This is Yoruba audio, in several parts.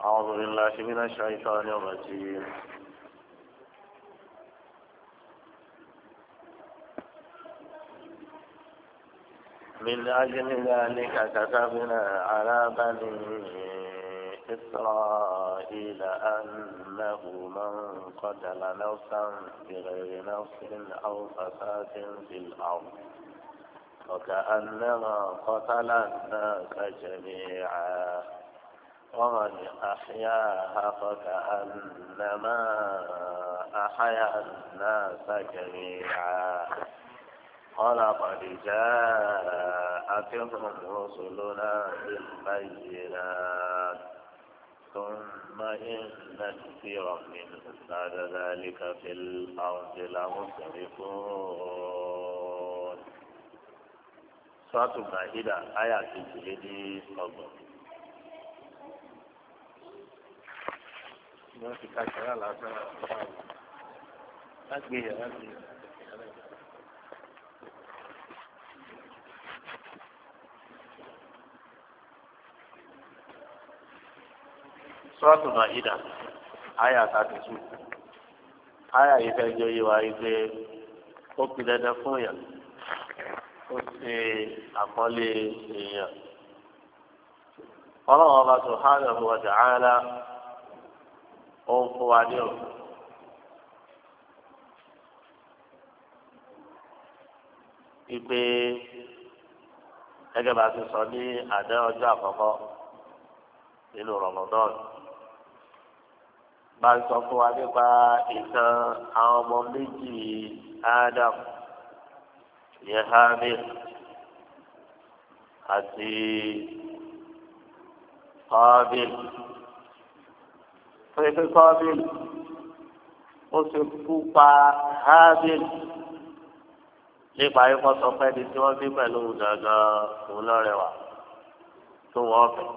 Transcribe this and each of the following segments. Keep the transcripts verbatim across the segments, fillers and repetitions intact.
أعوذ بالله من الشيطان الرجيم. من أجل ذلك كتبنا على بني إسرائيل أنه من قتل نفسا بغير نفس أو فساد في الأرض وكأنما قتل الناس جميعا ومن أحياها فكأنما أحيا الناس جميعا ولقد جاءتهم رسلنا بالبينات ثم إن كثيرا منهم بعد ذلك في الأرض لمسرفون. سورة المائدة آية تجري صبر. ما في كذا لا ترى. أكبر أكبر. Suratul Ma'idah àyà thirty two àyà yìí fẹ́ jẹ́ yíwa wípé ó fi dandan fún yàn ó ṣe àkọlé èèyàn ọlọ́run ọba subhanahu wa ta'ala ó ń fún wa ní òkú wípé gẹ́gẹ́ bá ti sọ ní àdé ọjọ́ àkọ́kọ́ nínú Ramadan bá ń sọ fún wa nípa ìtàn àwọn ọmọ méjì Adam Yehabil àti Qabil pé pé Qabil ó ti kú pa Habil nípa ikọ́ sọ pé ní tí wọ́n bí pẹ̀lú dandan òun lọ́rẹ̀wà tó wọ́n fẹ́.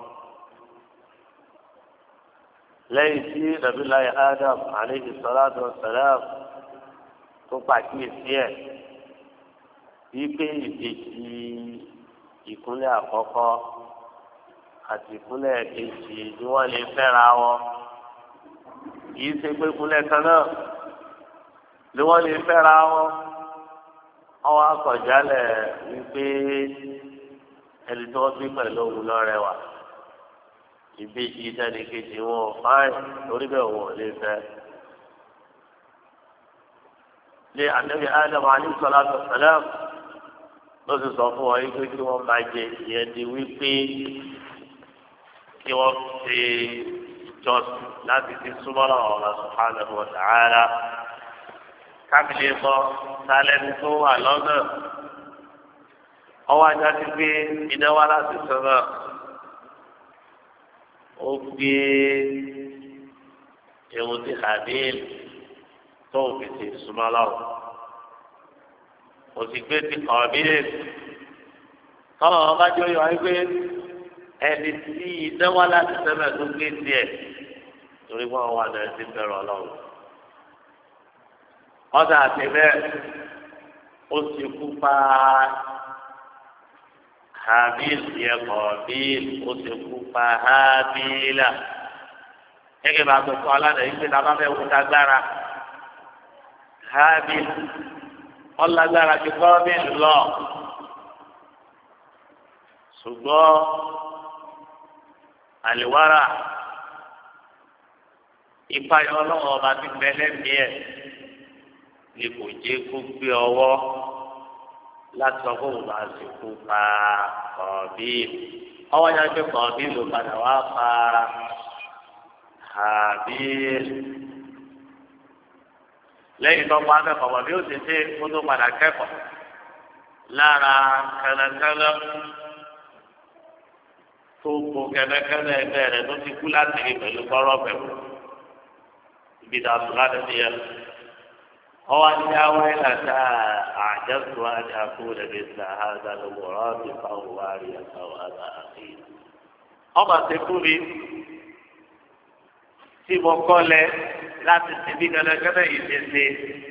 lẹ́yìn tí nàbíláyà Adam alayhi salatu wa salam tó pàkíyèsí ẹ̀ wípé ìdèjì ìkúnlẹ̀ àkọ́kọ́ àti ìkúnlẹ̀ kejì ni wọ́n lè fẹ́ra wọn kìí ṣe pé ìkúnlẹ̀ kan náà ni wọ́n lè fẹ́ra wọn ọwọ́ akọ̀jálẹ̀ wípé ẹni tó bí pẹ̀lú òun lọ́rẹ̀wà ìbejì ìdáni kejì wọn fáìn lórí bẹ́ẹ̀ wọn ò lè fẹ́. lé ànábì Adam alayhi salatu wa salam ló sì sọ fún wọn wípé kí wọ́n máa jẹ ìyẹn di wípé kí wọ́n ṣe ìjọsìn láti fi súnmọ́ Allah subhanahu wa ta'ala kábìlì mọ sálẹ́ni tó wà lọ́nà ọwọ́ ajá ti gbé iná wá láti sọ́nà. ó gbé ewu ti Habil tó fi ti súnmọ́ lọ́wọ́ ó sì gbé ti Qabil tọ́lọ̀ ọba jẹ́ oyè wáyé pé ẹni tí ìdánwò láti sẹ́mẹ̀ tó gbé tiẹ̀ torí wọ́n wà náà ti bẹ̀rù ọlọ́run ọ̀dà àti bẹ́ẹ̀ ó sì kú pa Habil yẹ Qabil ó ti kú pa Habila gẹ́gẹ́ bá tó kọ́ aládàá yìí pé tábà fẹ́ wò lágbára Habil ọlágbára ju Qabil lọ ṣùgbọ́n àlìwárà ìpayọ ọlọ́wọ́ ọba ti bẹ́lẹ́ miẹ́ ni kò jẹ́ kó gbé ọwọ́ láti sọ fún òun àsìkò pa Qabil ọwọ́ yẹn pé Qabil ló padà wá pa Habil lẹ́yìn tó pa akẹ́kọ̀ọ́ bí ó ti ṣe kó tó padà kẹ́kọ̀ọ́ lára kẹlẹkẹlẹ tó kó kẹlẹkẹlẹ ẹgbẹ́ rẹ̀ tó ti kú láti rí pẹ̀lú kọ́rọ́ bẹ̀rù ibi tá a sùn láti ṣe yẹn. هو الأول أتى أعجبت أن أكون مثل هذا المراد فواريا سواد أخي ọmọ àtẹkù mi tí mo kọ́ lẹ láti ṣe bí gẹ́gẹ́ yìí ṣe ṣe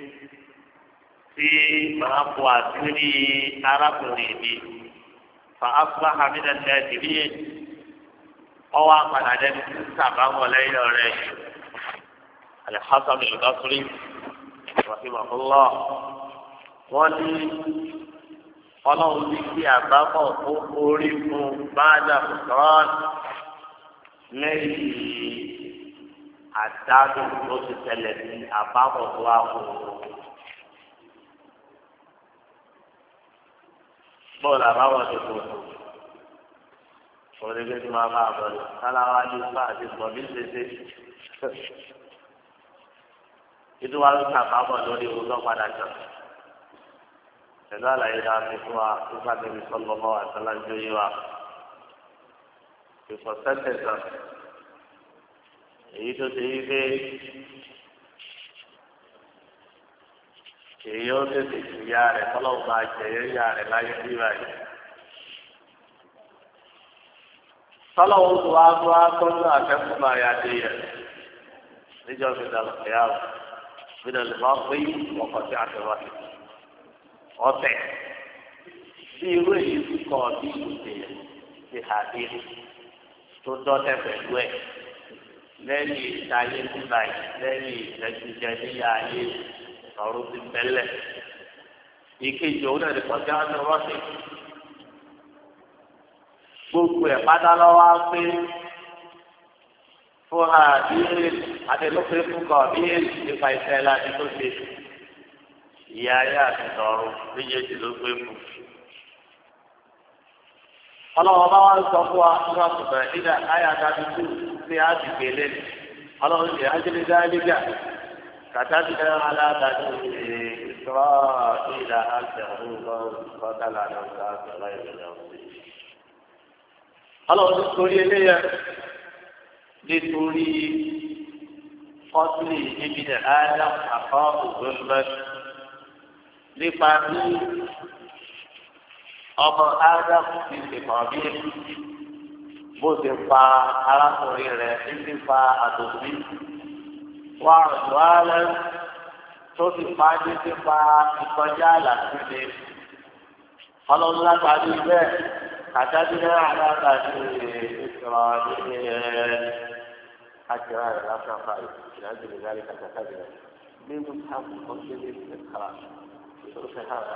tí màá bu àṣírí arákùnrin mi fa afúláhà mi náà ṣe àṣírí yẹn ọwọ́ apàdà dẹni tí sàbámọ̀ lẹ́yìn ọ̀rẹ́ Al-Hasan al-Basri rahimahullah wọ́n ní ọlọ́run ní kí àbámọ̀ ó orí fún báàdà fúnrán lẹ́yìn àdánù tó ti tẹ̀lé ní àbámọ̀ tó wà fún un. bọ́ọ̀lù àbámọ̀ tó kù onígbé tí máa bá a bọ̀ lọ káláwá ní ipá àti pọ̀ bí ṣeṣe títí wàá ń sàbámọ̀ lórí ewu tó padà jọ pẹ̀lú àlàyé náà fi fún wa nípa tẹ̀lé sọ́lọ́mọ́ àtàlájọ́ yìí wa ìfọ̀sẹ́sẹ̀ kan èyí tó ti yí pé èyí ó tètè ju ya rẹ̀ kọ́lọ́wọ́ máa jẹ̀yẹ́ ya rẹ̀ láyé bí báyìí. sọ́lọ́wọ́ tó wá tó wá tọ́jú àfẹ́kùn máa ya dé yẹ níjọ́ fi dàlọ́ ẹ̀yà o fi dàlọ́ máa pé ọkọ̀ tí a ti wá sí ọ̀tẹ̀ bí irú èyí ti kọ́ bí ìṣe ti hà dé tó dọ́tẹ̀ pẹ̀lú ẹ̀ lẹ́yìn ìdáyé nígbà yìí lẹ́yìn ìtẹ́jújẹ níyà ayé ọ̀run ti tẹ́lẹ̀ ìkejì òun náà ní kọjá ní rọ́ọ̀sì gbogbo ẹ̀ pátá lọ́wọ́ á pé fún ha bí adélópé fún kọ bí nípa ìfẹ́ láti tó ṣe ìyá ayé àti ìtọ̀run méjèèjì ló gbé fún. ọlọ́wọ́ bá wá ń sọ fún wa ní ọ̀sùnfẹ̀ nígbà ayé àtàkì tó ṣe á ti gbélé ọlọ́wọ́ ṣe ájúlé dáadéjà kàtàkì náà aláàbàdàn ìṣòro ìlà àti àwọn ọmọ kọ́tàlá náà ń sá àgbàlá ìrìnà ọ̀sẹ̀. ọlọ́wọ́ tó torí eléyà nítorí fọ́tìlì níbi ní ádám àkọ́ ògbóngbẹ́ nípa ní ọmọ ádám ti ṣe kàn bí bó ti pa arákùnrin rẹ̀ títí pa àtòsí wà ọ̀dọ́ alẹ́ tó ti pa títí pa ìkọjá àlàsílẹ̀ ọlọ́run látàrí bẹ́ẹ̀ kàtàkì náà alábàáṣe ìṣòro ní àjẹrà rẹ̀ láfàfà ìdájọ́ ìdájọ́ kàtàkì rẹ̀ nínú táàbù kan ṣe lè ṣe kára ìṣòro fẹ́ hàn.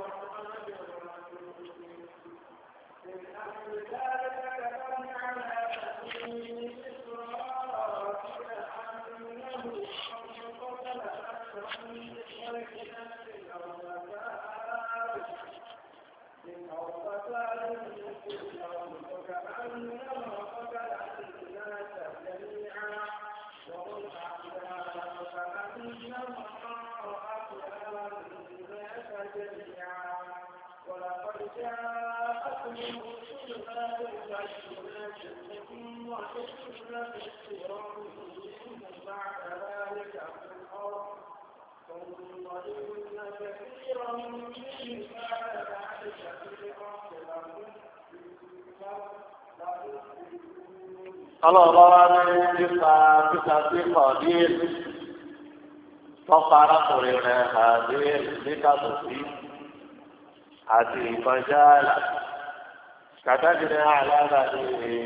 ọlọ́ọ̀lọ́ wa ní nípa títa sí kọ̀ọ̀dí tọ́ka arákùnrin rẹ̀ àdé níkàtò sí àti ìkọjá kàtàkìrì àlàdà ní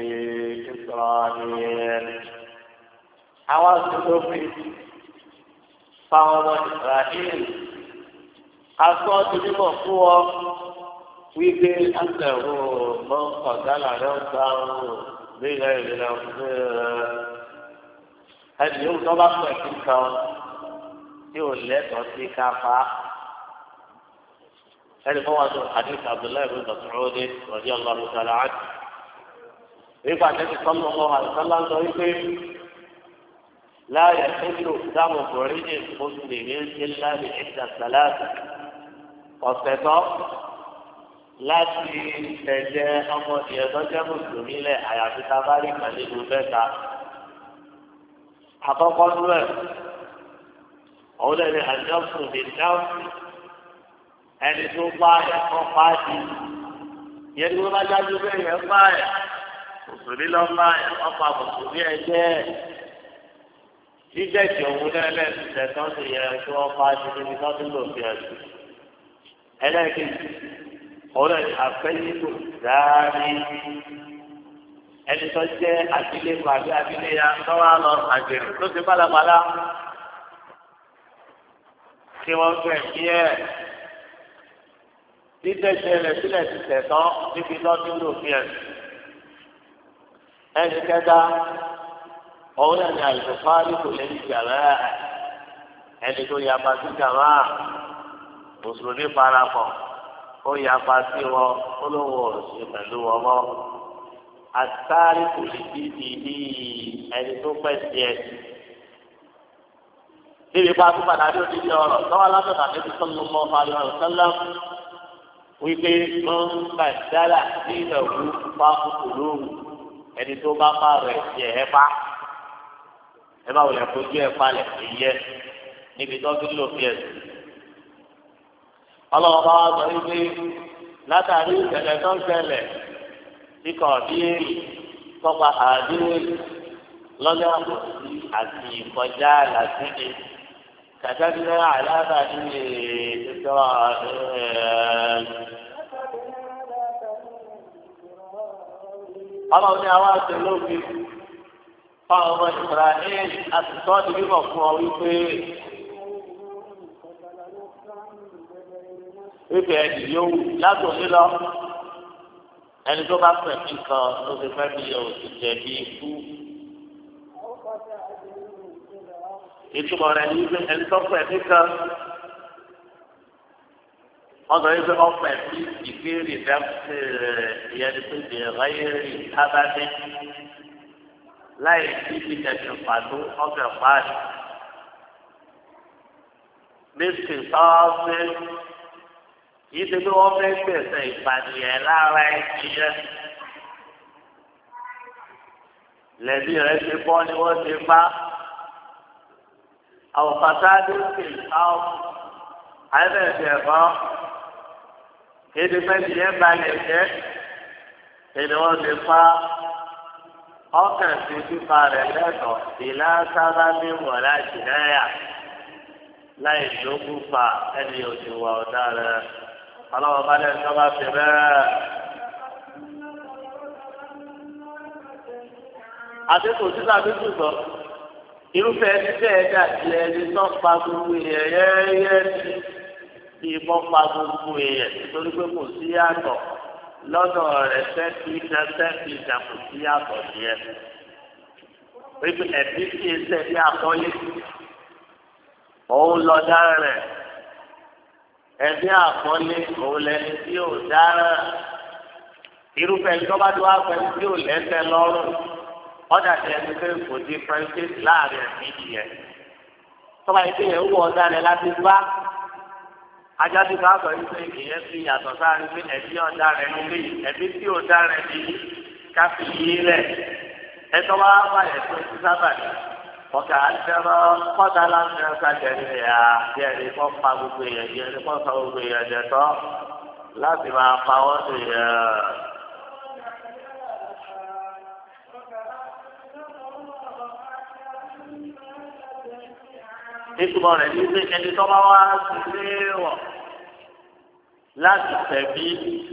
ìsọ̀rọ̀ àwọn àtúntò fi fáwọn ọmọ Israẹli asọ́ ti mímọ̀ fún ọ wípé àtẹ̀wò mọ́ ọ̀gálà rẹ̀ ń gbà ń nílẹ̀ ìlera fún ẹni yóò tọ́ bá pẹ̀ sí kan tí ò lẹ́tọ̀ọ́ sí káfá ẹni fún wa tó àdéhùn Abdullahi bin Mas'ud radiyallahu ta'ala anhu nígbà tẹ́tí sọ́nù ọmọ àlùfáà ń sọ wípé láàyè ẹ̀dùn dáhùn bọ̀rẹ́dì mùsùlùmí ńlá ní ìdá sàlátì ọ̀sẹ̀ tó láti tẹ̀jẹ́ ọmọ ìyẹn tó jẹ́ mùsùlùmí lẹ̀ àyàfi tá a bá rí ìpàdé ìlú mẹ́ta. àkọ́kọ́ nú ẹ̀ òun lè ní àjọsùn ní dáhùn ẹni tó bá ẹ̀kọ́ pàdé yẹn ni wọ́n bá dájú bẹ́ẹ̀ yẹn bá ẹ̀ mùsùlùmí lọ́ bá ẹ̀ ọ̀pá mùsùlùmí ẹ̀ jẹ́ ẹ̀ jíjẹ́ ìjọ̀wọ́ lẹ́lẹ́ ìtẹ̀tọ́ ti yẹ kí wọ́n pa ṣe níbi tó ti lò fi ẹ̀sùn. ẹlẹ́ẹ̀kejì ọ̀rẹ́ àfẹ́yìnbó dárí ẹni tó jẹ́ àbílẹ̀ pàbí àbílẹ̀ ya lọ́wọ́ lọ àgbèrè tó ti pálapàla kí wọ́n fẹ́ kí ẹ̀ títẹ̀sẹ̀ rẹ̀ sílẹ̀ ti tẹ̀tọ́ níbi lọ́dún lòfin ẹ̀. ẹni kẹta òun náà ní àlùfáàrí kò lè ní jàrá ẹni tó yapa sí jàrá mùsùlùmí parapọ̀ ó yapa sí wọn ó lówó òsì pẹ̀lú wọn mọ́ àtàrí kò lè bí ìdí ẹni tó pẹ̀ sí ẹ̀. níbi pa tó padà dé òdìdí ọ̀rọ̀ lọ́wọ́ látọ̀tà níbi sọ́nù mọ́ fàlẹ́ ọ̀rọ̀ sẹ́lẹ̀ wípé wọ́n ń gbà dára sí ìrẹ̀wù fáfúkú lóhùn ẹni tó bá má rẹ̀ jẹ́ ẹ bá ẹ bá wọlé fojú ẹ palẹ̀ ìyẹ níbi tó fi lò fi ẹ̀sìn. ọlọ́wọ́ bá wá sọ wípé látàrí ìṣẹ̀lẹ̀ tó ń ṣẹlẹ̀ kíkọ̀ bíi tọ́pa àdéhùn lọ́jọ́ àbòsí àti ìkọjá làtúndì kàtàkìlẹ̀ àlàbà ní ìṣòro ọlọ́run ní àwọn àti olóògbé fáwọn ọmọ Israẹli àti sọ́ọ̀dì bíbọ̀ fún ọ wípé wípé ẹni yóò látòlé lọ ẹni tó bá pẹ̀ sí kan ló ti fẹ́ bí yóò ti jẹ̀bi ikú. ìtumọ̀ rẹ̀ ní wípé ẹni tó pẹ̀ sí kan wọ́n sọ wípé ọ̀pẹ̀ sí ìbéèrè dáfẹ́ ìyẹn tó di ẹ̀ráyèrè tábàdé láì sí ìdẹ̀sìn pàtó ọ̀fẹ́ pàdé. Bísí sọ́ọ́fẹ́ yìí ti bí wọ́n fẹ́ gbèsè ìpànìyàn lára ẹni yẹn. Lẹ́bí rẹ̀ ti bọ́ ni wọ́n ti bá. Àwọn pàtàkì ń pè àwọn àìbẹ̀ẹ̀bẹ̀ ẹ̀kọ́. Kéde fẹ́ẹ́ yẹn balẹ̀ jẹ́ kéde wọ́n ti fa ọkàn sí fífa rẹ̀ lẹ́tọ̀ọ́ ìlà sábà ní wọ̀lá jìnnáyà láì lókun fa ẹni òṣùwà ọ̀daràn ọlọ́wọ́ bá lẹ́nu tó bá fi bẹ́ẹ̀. àdínkù títà dúdú sọ irúfẹ́ ẹni bẹ́ẹ̀ dàbí ẹni tó pa gbogbo èèyàn yẹ́yẹ́ ní bí ìbọn pa gbogbo èèyàn nítorí pé kò sí yàtọ̀ lọ́dọ̀ rẹ̀ sẹ́ẹ̀tì iná sẹ́ẹ̀tì ìjà kò sí yàtọ̀ nìyẹn. wípé ẹ̀bí kí ẹsẹ̀ bí àkọ́lé òun lọ dára rẹ̀ ẹ̀bí àkọ́lé òun lẹni tí ò dára irúfẹ́ ìjọba tó wá pẹ̀lú tí ò lẹ́sẹ̀ lọ́rùn ọ̀dà tí ẹni pé kò di fẹ́ńtẹ́sì láàrin ẹ̀mí nìyẹn. tọ́ba yìí kéèyàn wọ ọ̀daràn láti bá ajásí ká sọ yìí pé ìyẹn fi yàtọ̀ sáré pé ẹ̀bí ọ̀daràn nílé ẹ̀bí tí ọ̀daràn ní ká fi yí rẹ̀ ẹ̀tọ́ bá wà ẹ̀tọ́ sí sábàdì ọ̀kà àtẹ̀rọ kọ́ta láti ẹ̀ka jẹ̀rẹ̀ yà bí ẹni kọ́ pa gbogbo èèyàn bí ẹni kọ́ sọ gbogbo èèyàn jẹ̀tọ́ láti máa pa wọ́n sí yẹn. nítorí rẹ̀ ní pé ẹni tó bá wá sí wọ̀ láti tẹ̀bí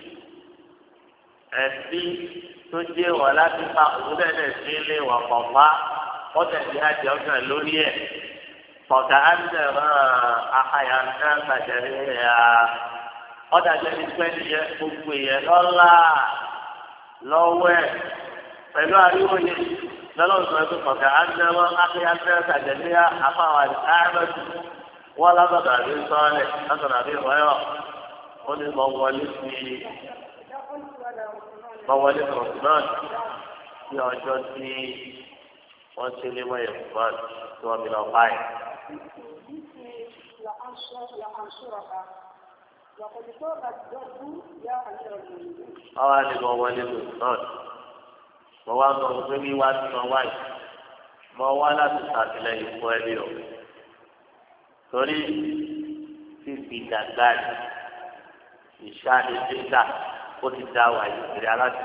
ẹ̀bí tó jẹ́ wọ̀ láti pa òwúrẹ́lẹ̀ sí ilé wọ̀ pọ̀pá wọ́n tẹ̀lé àjẹ́ ọ̀gá lórí ẹ̀ pọ̀tà ánìyàn àhàyà náà gbàjẹ́rẹ́ yà ọ̀dà jẹ́ ìpẹ́ nìyẹn gbogbo èèyàn lọ́la lọ́wọ́ ẹ̀ pẹ̀lú àríwó yẹn. lọ́lọ́run sọ pé kọ̀ọ̀kan ángẹ́wọ́ ángẹ́wọ́ sàjẹ́lẹ́yà afáwọn àdìsáàmẹ́tì wọ́n lábàbà àbí sọ́ọ̀lẹ̀ lọ́sọ̀rọ̀ àbí ìwọ́yọ̀ ó ní mọ wọlé sí mọ wọlé kọ̀ọ̀kan ní ọjọ́ tí wọ́n ti lé wọ́yẹ̀ fún tí wọ́n fi lọ báyìí. ọwọ́ á ní mọ wọlé kọ̀ọ̀kan mo wá sọ pé wíwá tí mo wá yìí mo wá láti ṣàtìlẹ́yìn fún ẹbí o torí fífi dàgbà ìṣáájú dídà ó ti dá wà yìí kiri aláṣẹ.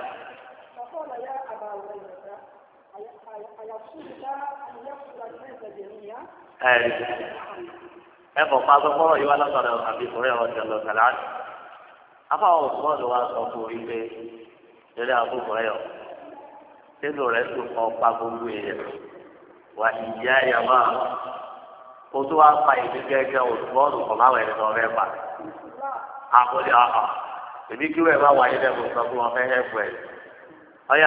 ẹ ẹ bọ̀ pa gbọ́dọ̀ yìí wá lọ́sọ̀rọ̀ àbí ìkórè ọ̀sẹ̀ lọ́sẹ̀ láti. afáwọn òṣùwọ̀n ló wá sọ fún orí pé lórí àbúkù rẹ̀ yọ. nínú rẹ̀ tó kọ́ pa gbogbo èèyàn wà ìyá yàrá o tó wá pa ìdí gẹ́gẹ́ òṣùwọ́n kọ̀ máa wẹ̀ nínú ọ̀rẹ́ pa àkọlé ọ̀hún èmi kí wẹ́ẹ̀ bá wáyé lẹ́kọ̀ọ́ sọ fún wọn fẹ́ hẹ́pù ẹ̀ ọ̀yà.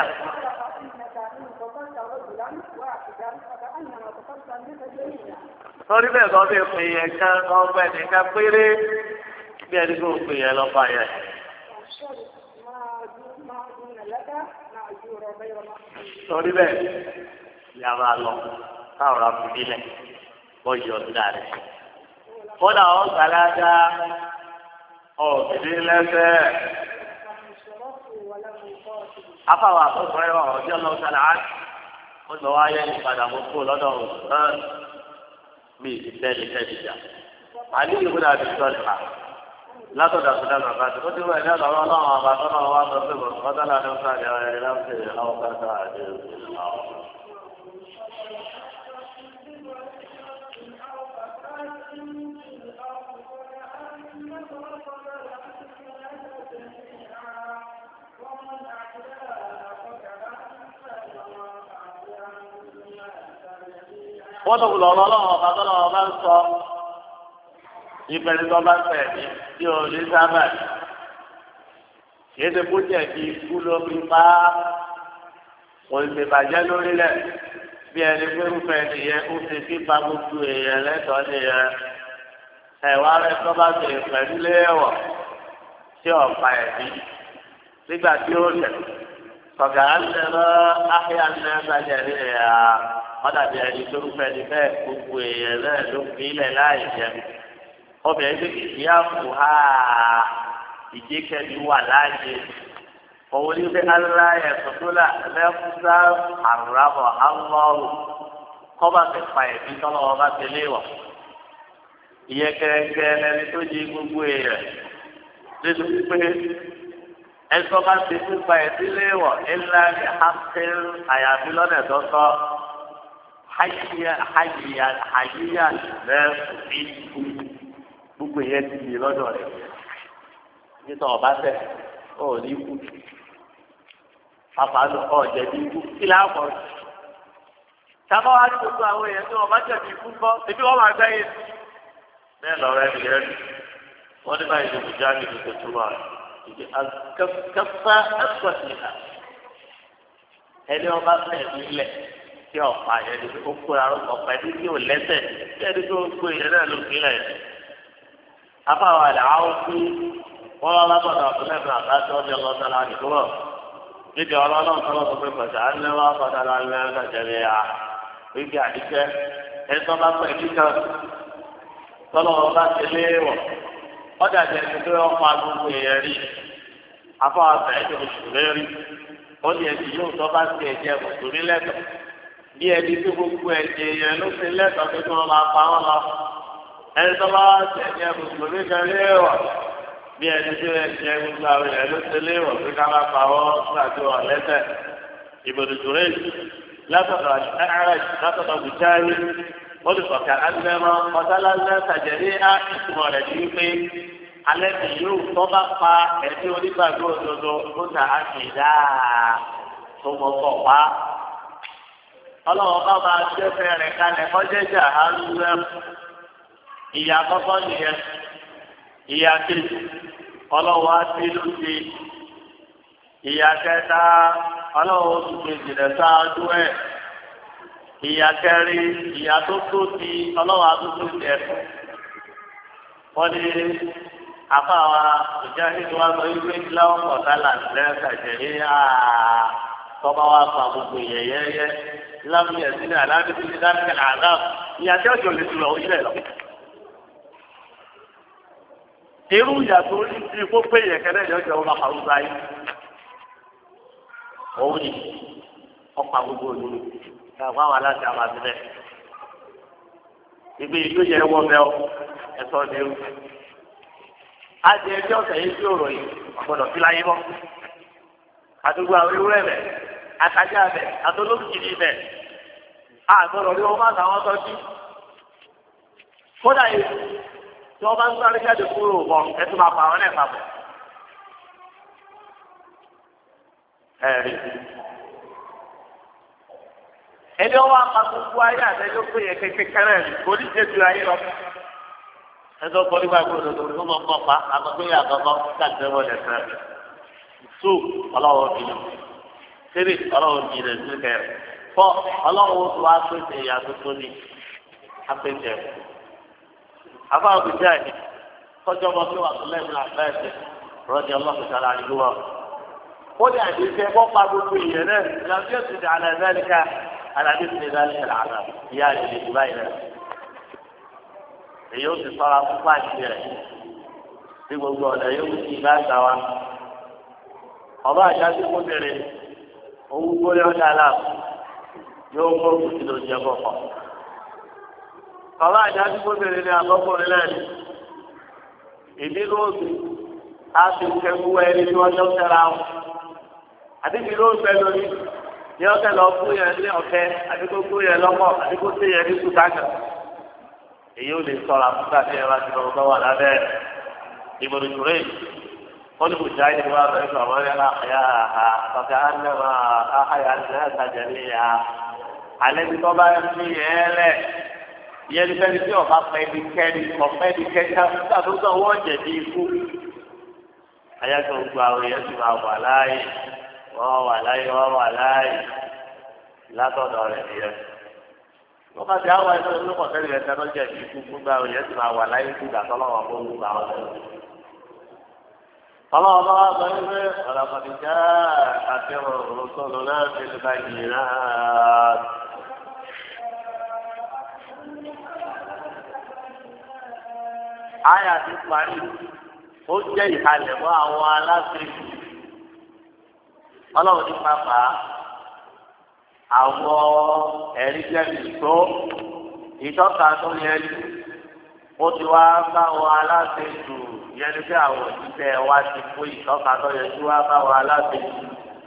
sọ́rí bẹ́ẹ̀ kọ́ bí pè yẹn ká ọgbẹ́ nìkan péré bí ẹni kò pè yẹn lọ́pàá yẹn. sọ́rí bẹ́ẹ̀ yàrá lọ káwọn ra fi nílẹ̀ wọ́n yọ ọ̀dà rẹ̀. kódà ọ̀ gbàlágà ọ̀gbìn lẹ́sẹ̀. afáwọn àkókò ẹ̀rọ ọ̀jọ́ lọ sálà á wọ́n lọ wáyé ìpadà mọ́ kó lọ́dọ̀ ọ̀hún mi ìtẹ́lẹ̀ tẹ́lẹ̀ jà. àní ìwé náà ti sọ̀rọ̀ ká látọ̀dọ̀ àtúndà bàbá tó ti wẹ̀ ní ọ̀dọ̀ ọlọ́run àbátọ́ náà wà lọ sí ìbọn kọ́tàlá ní ọ̀sán àjọ ẹ̀rẹ́ láti àwọn kẹta àti ìlú. wọ́n tó lọ lọ́wọ́ ọba tó lọ́wọ́ bá ń sọ ìbẹ̀rẹ̀ tó bá fẹ̀ mí tí o lè sábà yéé ṣe kó jẹ̀ bí ikú lómi bá òṣèbàjẹ́ lórílẹ̀ bí ẹni pérúfẹ́ nìyẹn ó ṣe fífa gbogbo èèyàn lẹ́tọ̀ọ́ nìyẹn ẹ̀wá rẹ̀ tó bá ṣe pẹ̀lú léèwọ̀ tí ọ̀pá ẹ̀mí nígbà tí ó lẹ̀ sọ̀gà ń lọ áhíà ń lẹ́sàjẹ́ ní ẹ̀yà ọ̀dà bí ẹni tó ń fẹ́ ni bẹ́ẹ̀ gbogbo èèyàn náà ló fi ilẹ̀ láì jẹ obìnrin tó kìí yá fún ha ìdíkẹ́ni wà láàyè òun ní pé aláyẹ̀ tuntun lẹ́kúsá àrùrábọ̀ ámọ́rù kọ́ba ti pa ẹ̀mí tọ́lọ́wọ́ bá ti léwọ̀ ìyẹn kẹ́kẹ́ lẹni tó di gbogbo èèyàn nínú pé ẹ̀sọ́ bá ti pípa ẹ̀mí léwọ̀ ńlá ní hàpẹ́rù àyàfi lọ́nà tó tọ́. Hayiya hayiya hayiya lẹ́ẹ̀fì gbogbo yẹn ti di lọ́dọ̀ rẹ̀ nítorí ọba tẹ̀ ọ̀ ní ikú àfààní ọ̀jẹ̀ ní ikú kí láàpọ̀ sábà wá ní gbogbo àwọn èèyàn tí wọ́n bá jẹ̀bi ikú kọ́ ebi wọ́n máa gbẹ́ yẹn bẹ́ẹ̀ lọ́rọ̀ ẹni yẹn wọ́n ní báyìí ló kù jáde ní tuntun wa ìdí kẹfà ẹ̀kọ́ sí i ẹni ọba tẹ̀ nílẹ̀ tí ọ̀pá yẹn ni ó kóra ọ̀pá ẹni tí ò lẹ́sẹ̀ tí ẹni tó ń gbé yẹn náà ló fi lẹ̀. afáwọn àlẹ́ àwọn fún wọn lọ lábọ̀dọ̀ ọ̀túnlẹ̀ fún àbáṣọ ọjọ́ ọlọ́sọ̀lá àdìgbò níbi ọlọ́run tó lọ́sọ̀ pé pẹ̀sẹ̀ á ní wọn kọ́ta lálẹ́ ẹ̀ẹ́dẹ̀jẹ̀rẹ̀ ya wíkẹ́ àdìsẹ́ ẹni tó bá pẹ̀ kíkan tọ́lọ́ bá ti lé wọ̀ ọjà jẹ́ ẹni tó yọ pa gbogbo èèyàn rí afáwọn àbẹ̀ ẹ̀jẹ̀ mùsùlùmí rí ó ní ẹni yóò tó bá ti ẹ̀jẹ̀ mùsùlùmí lẹ́tọ̀ọ́ bí ẹni tó gbogbo ẹ̀jẹ̀ yẹn ló ti lẹ́tọ̀ọ́ pé kí wọ́n máa pa wọ́n lọ ẹni tó bá ti ẹ̀jẹ̀ mùsùlùmí kan léèwọ̀ bí ẹni tó ẹ̀jẹ̀ gbogbo àwọn èèyàn ló ti léèwọ̀ pé ká máa pa wọ́n nígbàtí wọ́n lẹ́sẹ̀ ìbòdùtù rẹ̀ látọ̀dọ̀ ẹ̀rẹ̀ látọ̀dọ̀ bùjáde wọ́n ti sọ̀kẹ́ alẹ́mọ́ ọ̀dálálẹ́ sàjẹ̀dé á ìtumọ̀ rẹ̀ ní pé alẹ́ mi yóò tọ́ bá pa ẹ̀dí onígbàgbọ́ òdodo ó ta àkìdá tó mọ̀ pọ̀ pa. ọlọ́wọ́ bá máa gbẹ́fẹ́ rẹ̀ kalẹ̀ ọjẹ́jà alúwẹ̀ ìyá kọ́kọ́ nìyẹn ìyá kejì ọlọ́wọ́ á ti lù sí ìyá kẹta ọlọ́wọ́ tó kejì rẹ̀ sáájú ẹ̀ ìyá kẹrin ìyá tó tó ti ọlọ́wọ́ àtúntò jẹ fún wọ́n ní afáwa ìjáde wa sọ wípé láwọn kọ̀ọ̀tàlà lẹ́sà jẹ̀rí àá tọ́ba wa fa gbogbo yẹ̀yẹ́yẹ́ lámúyẹ̀ sílẹ̀ aláàbí ti dáná àdá ìyá tí ọjọ́ lè tu lọ ó yẹ lọ. irú ìyá tó ní ti kó pé yẹ̀kẹ́lẹ́ ìjọba ọba àwùjọ ayé òun ni ọ̀pá gbogbo olùdó káwọn àwọn aláṣẹ àwọn àti bẹ́ẹ̀ ìgbé ìlú yẹn wọ bẹ́ẹ̀ ẹ̀sọ́ ni ó àti ẹjọ́ ọ̀sẹ̀ yìí tí ó ròyìn ọ̀gbọ́dọ̀ fi láyé mọ́ àdúgbò àwọn ewúrẹ́ bẹ̀ àtàjà bẹ̀ àtọ́lókìkiri bẹ̀ àgbọ̀dọ̀ ní wọ́n bá tàwọn tọ́jú kódà yìí tí wọ́n bá ń sáré jáde kúrò bọ̀ ẹtù máa pa àwọn ẹ̀ papọ̀ ẹ̀rí ẹni ọwọ́ apakókó ayé àtẹjọ́ pé yẹ kékeré kò ní ṣe ju ayé lọ. ẹjọ́ kọ́ nígbà gbọ́dọ̀ tó tó mọ̀ pọ̀ pa àkọ́kọ́ yà àkọ́kọ́ káàkiri wọlé fẹ́. tó ọlọ́wọ́ bí tẹ́lẹ̀ ọlọ́wọ́ bí rẹ̀ sí kẹrẹ̀ fọ́ ọlọ́wọ́ tó wá pèsè ìyàtọ̀ tó ní apèsè. afáwọn kò jẹ́ àyè tọ́jú ọmọ tó wà tó lẹ́nu àbẹ́ẹ̀sẹ̀ rọ́ọ̀dì ọlọ́run sọ̀rọ̀ àdúgbò. ó ní àdéhùn ẹ̀ wọ́n pa gbogbo ìyẹn náà ìlànà yóò ti dà àlẹ́ ẹ̀dẹ́nìkà àlàdé ti dà àlẹ́ àlà ìyá ìdílé ìgbà yìí náà. èyí ó ti sọ̀rọ̀ àkókò àti rẹ̀ tí gbogbo ọ̀nà yóò ti ìgbà gbà wá. ọba àjásí kó tèrè owó gbóyè ọ̀dà náà yóò kó kùtì ló jẹ kọ̀kọ̀. ọba àjásí kó tèrè ní àkọ́kọ́ nílẹ̀ ìdí lóòtù á ti kẹ́kú ẹni tí wọ́n jọ tẹ́ra wọn. àdébí lóòtù ẹ lórí ní ọ̀kẹ́ lọ fún yẹn ní ọ̀kẹ́ àdínkù fún yẹn lọ́kọ̀ àdínkù sí yẹn ní kùtàkà. èyí ò lè sọ̀rọ̀ àkúkà tí ẹ bá ti lọ́wọ́ wà lábẹ́ ìbòrò ìṣòro yìí. wọ́n ní kùtà yìí wá bẹ̀rẹ̀ sọ̀rọ̀ wọ́n yẹn àyà àhà ọ̀kẹ́ ànàmà àhàyà àtàjẹ́ ní ya. alẹ́ bí tọ́ bá ń fi yẹn lẹ̀ yẹn fẹ́ni tí ọba pẹ́ ní kẹ́ni ọ̀pẹ́ ní kẹ́ni àtúntò wọ́n jẹ̀bi ikú. ayájọ́ gbogbo àwọn èèyàn sì máa wà láàyè wọ́n wà láàyè wọ́n wà láàyè látọ̀dọ̀ rẹ̀ nìyẹn. wọ́n bá ti àwọn ẹ̀sọ́ ìlú kọ̀ọ̀tẹ́lì rẹ̀ tẹ́lọ́ jẹ̀bi ikú gbogbo àwọn èèyàn sì máa wà láàyè kú gàtọ́ lọ́wọ́ fún gbogbo àwọn ọ̀sẹ̀. ọlọ́wọ́ bá wá sọ wípé ọ̀rọ̀ kọ̀ọ̀tìjà àti òrùsọ̀lù náà ti lè bá yìí náà. Àyà ti parí, ó jẹ́ ìhalẹ̀ mọ́ àwọn aláṣẹ. Ọlọ́run ní pápá àwọn ẹ̀rí jẹ́bi tó ìtọ́ka tó yẹ ní. Ó ti wá bá àwọn aláṣẹ jù yẹn ní bí àwọn òṣìṣẹ́ wa ti kó ìtọ́ka tó yẹ kí wá bá àwọn aláṣẹ jù.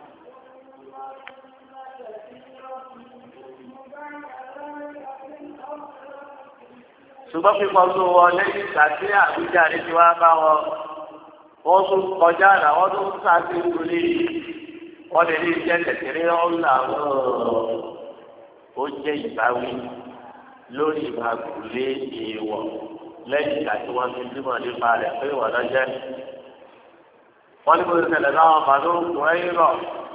ṣùgbọ́n pípọ̀ tó wọlé ìgbà tí àbújá ní ti wá bá wọn wọ́n tún kọjá àná wọ́n tún sáàsì ìdúlé wọ́n lè ní iṣẹ́ kékeré ọ̀la ó jẹ́ ìbáwí lórí ìbáwí èèwọ̀ lẹ́yìn ìgbà tí wọ́n ti bímọ nípa rẹ̀ pé ìwọ̀n náà jẹ́. wọ́n ní kó ṣẹlẹ̀ láwọn màlúù kún ẹ̀yìn rọ̀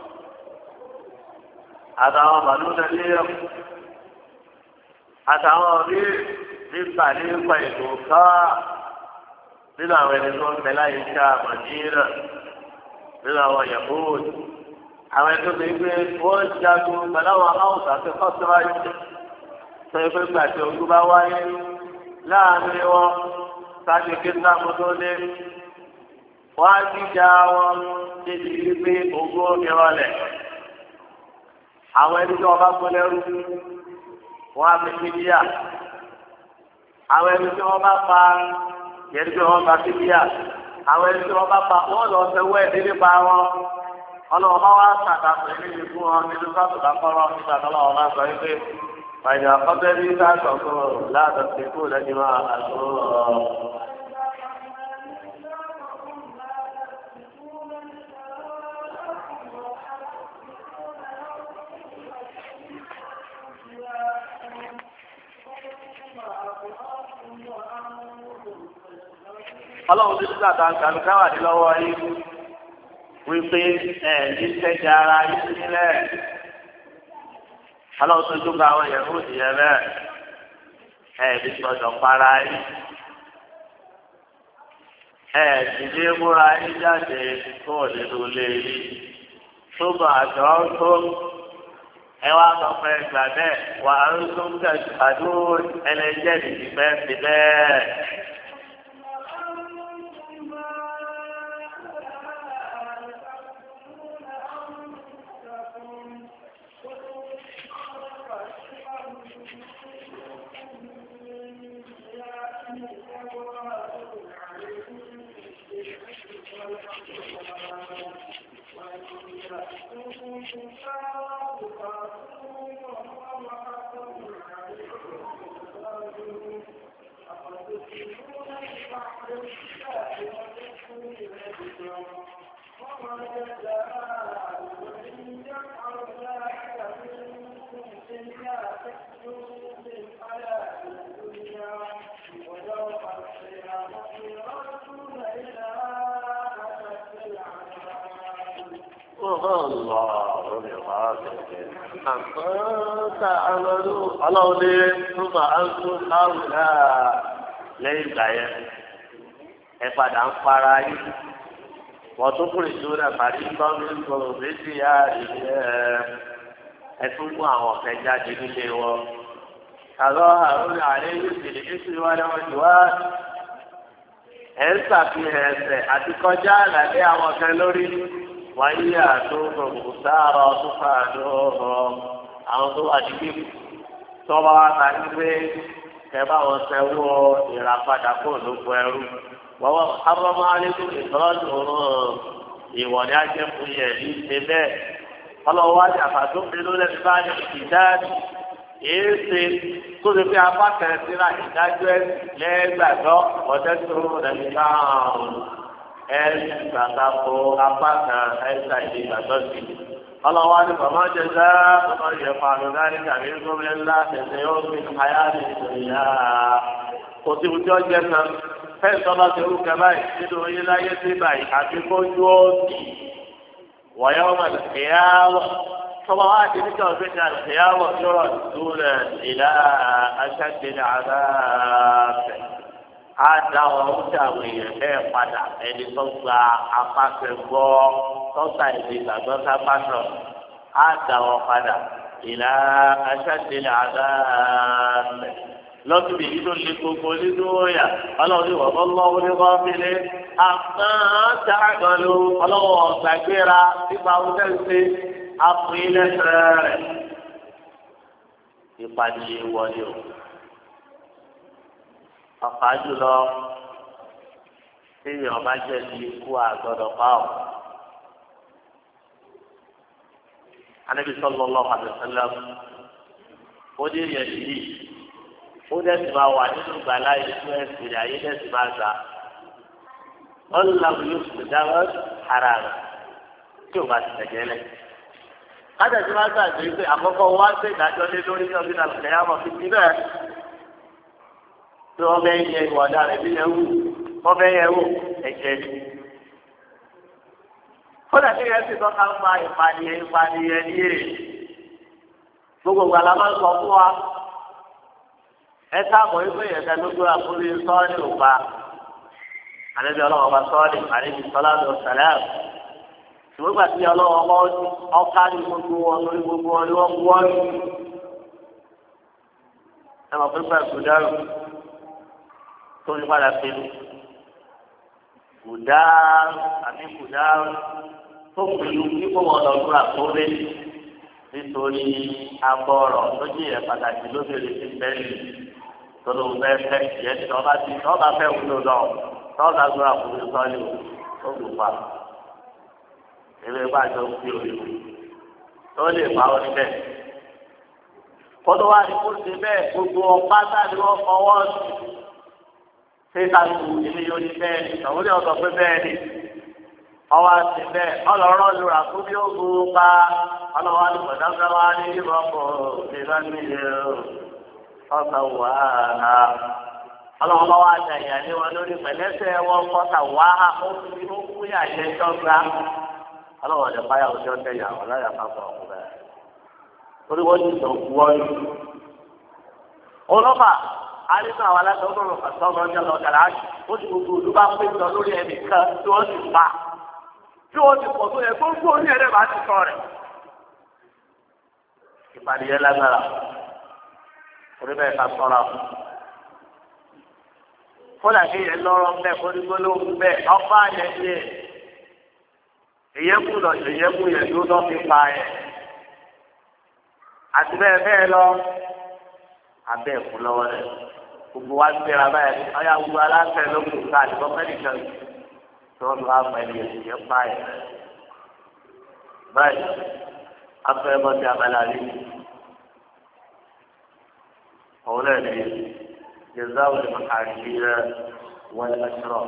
àtàwọn màlúù náà lé rọ̀ àtàwọn rí nípa nípa ètò ká nínú àwọn ẹni tó ń bẹ láyé ká màdínà nínú àwọn yahood àwọn ẹni tó ti gbé wọ́n jagun pẹ̀lú àwọn haúsá àti kọ́síwájú tó yẹ pé gbàtí ogun bá wáyé láàrin wọn sáájú kí sáàmù tó dé wọ́n á jíjà wọn níbi wípé ogún omi rọlẹ̀ àwọn ẹni tó wọn bá gbọ́ lẹ́rú wọn á fi mídíà àwọn ẹni tí wọn bá pa yẹn tí wọn bá mídíà àwọn ẹni tí wọn bá pa wọn lọ fẹ́ wẹ nílé pa wọn ọlọ́wọ́ bá wá sàkàtà níbi fún wọn nínú sábà kọrọ nígbà tó lọ́wọ́ bá sọ wípé pàjọ àkọsẹ bí sáàtọ kó láàtọsí kó lẹ́yìn máa àtọ. ọlọ́run tó dúdú àtàwọn kàlù káwà ní lọ́wọ́ yìí wípé ẹ̀ ní sẹ́jà ara yìí nílẹ̀ ọlọ́run tó dúdú àwọn yẹn kó nìyẹn bẹ́ẹ̀ ẹ̀ ní gbọ́dọ̀ para yìí ẹ̀ sì ní múra yìí jáde kó nínú ilé yìí tó bá àjọ tó ẹ wá sọ pé gbà bẹ́ẹ̀ wà á ń tún tẹ̀síwájú ẹlẹ́jẹ̀ nìyí bẹ́ẹ̀ sí bẹ́ẹ̀. الله بغافل عما تعملون ọlọ́run ثم أنتم هؤلاء lẹ́yìn ìgbà yẹn ẹ padà ń para yín wọ́n tún kúrò ìṣòro náà parí tọ́mí sọ̀rọ̀ méjì yá ìyẹn ẹ tún mú àwọn ọ̀fẹ́ jáde nílé wọn. àlọ́ àrùn àlẹ́ yóò tẹ̀lé èsì wá lọ́wọ́ jù wá. ẹ̀ ń ṣàfihàn ẹsẹ̀ àti kọjá àlàyé àwọn kan lórí wáyé àtúntò kùsàrọ̀ tó fà lóhùn àwọn tó wà níbí tọ́ba wa ta ní pé ẹ bá wọn sẹ́wọ́ ìràpadà kó lóko ẹrú wọ́n abọ́mọ́ alẹ́kùn ìtọ́jú òun ìwọ̀n ní ajẹ́kùn yẹn ní ṣe bẹ́ẹ̀ ọlọ́wọ́ wájú àfàdó pẹ̀lú lẹ́nu bá ní ìdájú èé ṣe tó lè fi apá kan síra ìdájọ́ ẹ̀ lẹ́gbàdọ́ ọ̀dẹ́ tó lẹ́nu bá ẹ̀ ṣàtàkó apá kan ẹ̀ ṣàìdí ìgbàdọ́ sí i. ọlọ́wọ́ ní bàbá jẹ́sẹ́ ọmọ ìyẹn pàlọ́ láti kàwé gómìnà ńlá tẹ̀sẹ̀ yóò fi àyà ní ìṣòyà kò sí ojú ọjọ́ kan fẹ́ẹ̀ sọ́dọ̀ ti rú kẹ́ báyìí nínú oyún láyé sí báyìí àti kójú òsì wọ̀nyẹ́ ọmọ ìyáwó tọ́wọ́ wá ti níjọ́ ìgbésẹ̀ ìyáwó yọ̀rọ̀ dúró ìlà aṣáájú àdáàbẹ̀ á dá wọn ó dà àwọn èèyàn bẹ́ẹ̀ padà ẹni tó gba apáṣẹ gbọ́ tọ́ta ìdí ìgbàgbọ́ sápásọ̀ á dá wọn padà ìlà aṣáájú àdáàbẹ̀ lọ́sùn yìí ló lé gbogbo nínú òyà ọlọ́run ní wọ́n lọ́wọ́ ní wọ́n fi lé àmọ́ sàgọ́lù ọlọ́wọ́ gbàgbéra nípa ọdẹ ṣe àpòyílẹ̀sẹ̀ rẹ̀ ìpàdé wọlé o. ọ̀pá jùlọ téèyàn bá jẹ́ ní ikú àgọ́dọ̀ pa ọ́. Ànábì sallallahu alaihi wasallam ó dé yẹn yìí ó dẹ́sì máa wà nínú gbàlá ìlú ẹ̀sìn rẹ̀ ayé dẹ́sì máa gbà ọ̀làwù yóò fi dáwọ́ ara rẹ̀ tí ò bá ti tẹ̀jẹ́ lẹ̀. kájàdé máa gbàgbé pé àkọ́kọ́ wá sí ìdájọ́ lé lórí ní ọdún àlùkò ẹ̀yà mọ̀ fífi bẹ́ẹ̀ tí wọ́n fẹ́ yẹ ìwọ̀dà rẹ̀ bí yẹn wù wọ́n fẹ́ yẹ wò ẹ̀jẹ̀ ni. kódà tí yẹn sì tọ́ka ń pa ìpànìyàn ìpànìyàn ní èrè gbogbo gbàlá máa ń sọ fún wa ẹ káàbọ̀ ìgbé yẹn tẹ lójú àkúrí sọ́ọ̀lì òpa àlejò ọlọ́wọ́ bá sọ́ọ̀lì àlejò sọ́lá lọ sàlẹ̀ ṣùgbọ́n gbà tí ọlọ́wọ́ bá ọká ní gbogbo wọn lórí gbogbo wọn ni wọ́n kú wọn lù ẹ mọ̀ pípa ìkúdárù tó ní padà pé kùdárù àbí kùdárù tó pẹ̀lú kíkó wọn lọ lórí àkúrí nítorí abọ́rọ̀ tó jẹ́ ìyẹn pàtàkì lóbìnrin ti bẹ́ẹ̀ tọ́lọ́ bẹ́ẹ̀ fẹ́ yẹn tí ọba ti ọba fẹ́ wúlò lọ tọ́lá gbọ́dọ̀ àkùnrin sọ́ọ́lì ó lù pa ewé bàjọ́ fi òyìnbó tó lè pa ó níbẹ̀. kọ́tọ́ wá ní kó ṣe bẹ́ẹ̀ gbogbo ọ̀pá sáàdì wọ́n fọwọ́ sí ṣé ká lu ilé yóò ní bẹ́ẹ̀ ni àwọn ilé ọ̀sọ̀ pé bẹ́ẹ̀ ni ọwọ́ àti bẹ́ẹ̀ ọlọ́rọ́ lura kó bí ó gbó pa ọlọ́wọ́ ní pẹ̀lú wá ní ìrọ́pọ̀ ìlànà ọ̀sán wà á ọlọ́wọ́ bá wà dà ìyá ní wọn lórí pẹ̀lẹ́sẹ̀ wọn kọ́ta wà á ó fi ó kú yà jẹ́ dọ́gba ọlọ́wọ́ ọ̀dẹ̀ báyà òjò tẹ̀ yà wọ́n láyà pápá ọ̀hún bẹ́ẹ̀ torí wọ́n ti sọ fún wọn. ọlọ́fà alẹ́ náà wà láti ọdún ọ̀rọ̀ pàṣẹ ọmọ ọjọ́ lọ dàrá ó ti gbogbo olú bá pé lọ lórí ẹnìkan tí wọ́n ti pa tí wọ́n ti pọ̀ tó yẹ gbogbo orí ẹ̀rẹ́ bá ti sọ rẹ̀. ìpàdé yẹn lágbára orí bẹ́ẹ̀ ká sọ́ra fún. kódà kí yẹn lọ́rọ́ bẹ́ẹ̀ kó ní gbólóhùn bẹ́ẹ̀ ọba yẹn yẹ ìyẹ́kù lọ ìyẹ́kù yẹn tó lọ́ fi pa yẹn. àti bẹ́ẹ̀ bẹ́ẹ̀ lọ abẹ́ ẹ̀kú lọ́wọ́ rẹ̀ gbogbo wa gbéra báyìí ọ̀yà gbogbo aláṣẹ ló kù ká àdìgbò mẹ́rìndínlẹ́ tí wọ́n lọ àpò ẹni ìyẹn pa yẹn. báyìí afẹ́ ẹ̀mọ́ ti abala rí أولاد جزاء المحاربين والأشرار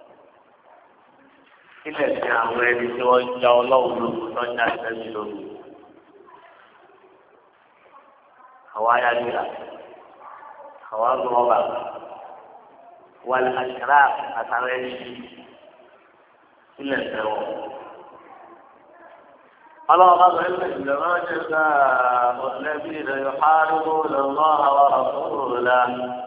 ilé ẹsẹ àwọn ẹni tí wọn já Ọlọ́run lóko lọjà ìtẹsí lóko àwọn ayálujára àwọn agbọmọba wà lásìrà àtàwọn ẹni ilé ẹsẹ wọn الله قال إنما جزاء الذين يحاربون الله ورسوله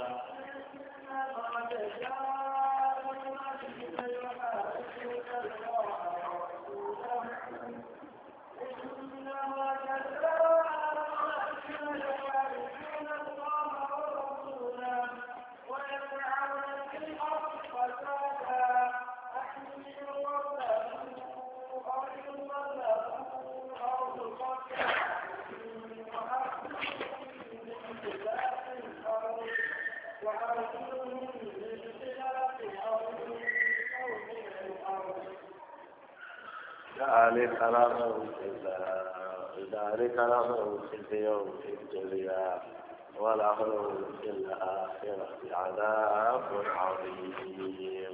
ذلك لهم ذلك لهم في اليوم في الدنيا ولهم في الآخرة عذاب عظيم.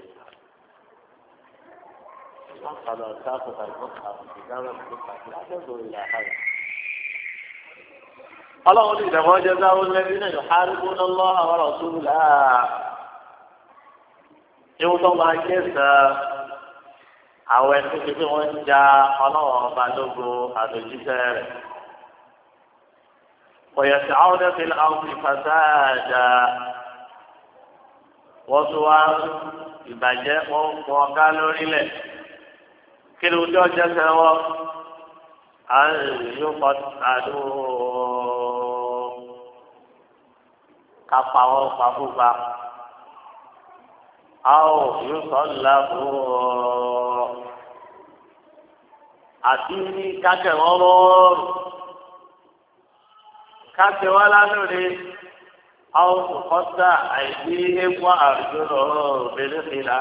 وقد ساقط المصحف كتاب المصحف لا تنظر إلى هذا. الله إنما جزاء الذين يحاربون الله ورسوله يوم ما كسر àwọn ẹni tó fi wọn ń ja ọlọ́wọ́ ọba lógo àdójútẹ́ rẹ̀. Ọ̀yẹ̀sì àwọn ẹ̀fẹ̀ àwọn ìfàsáàdà wọ́n tún wá ìbàjẹ́ wọn fún ọ̀gá lórílẹ̀. Kí ni ojú ọjọ́ sẹ́ wọ́n? À ń yóò kọ́ àdó kápá wọn pàfúgba. A ò yóò sọ ńlá fún ọ. Àti kákẹ́ wọn lọ́rùn kákẹ́ wọn lánàá àwọn kọ́tà àìsí ẹ̀kọ́ àrùjọ lọ́rùn bẹ́ẹ̀ fìlà.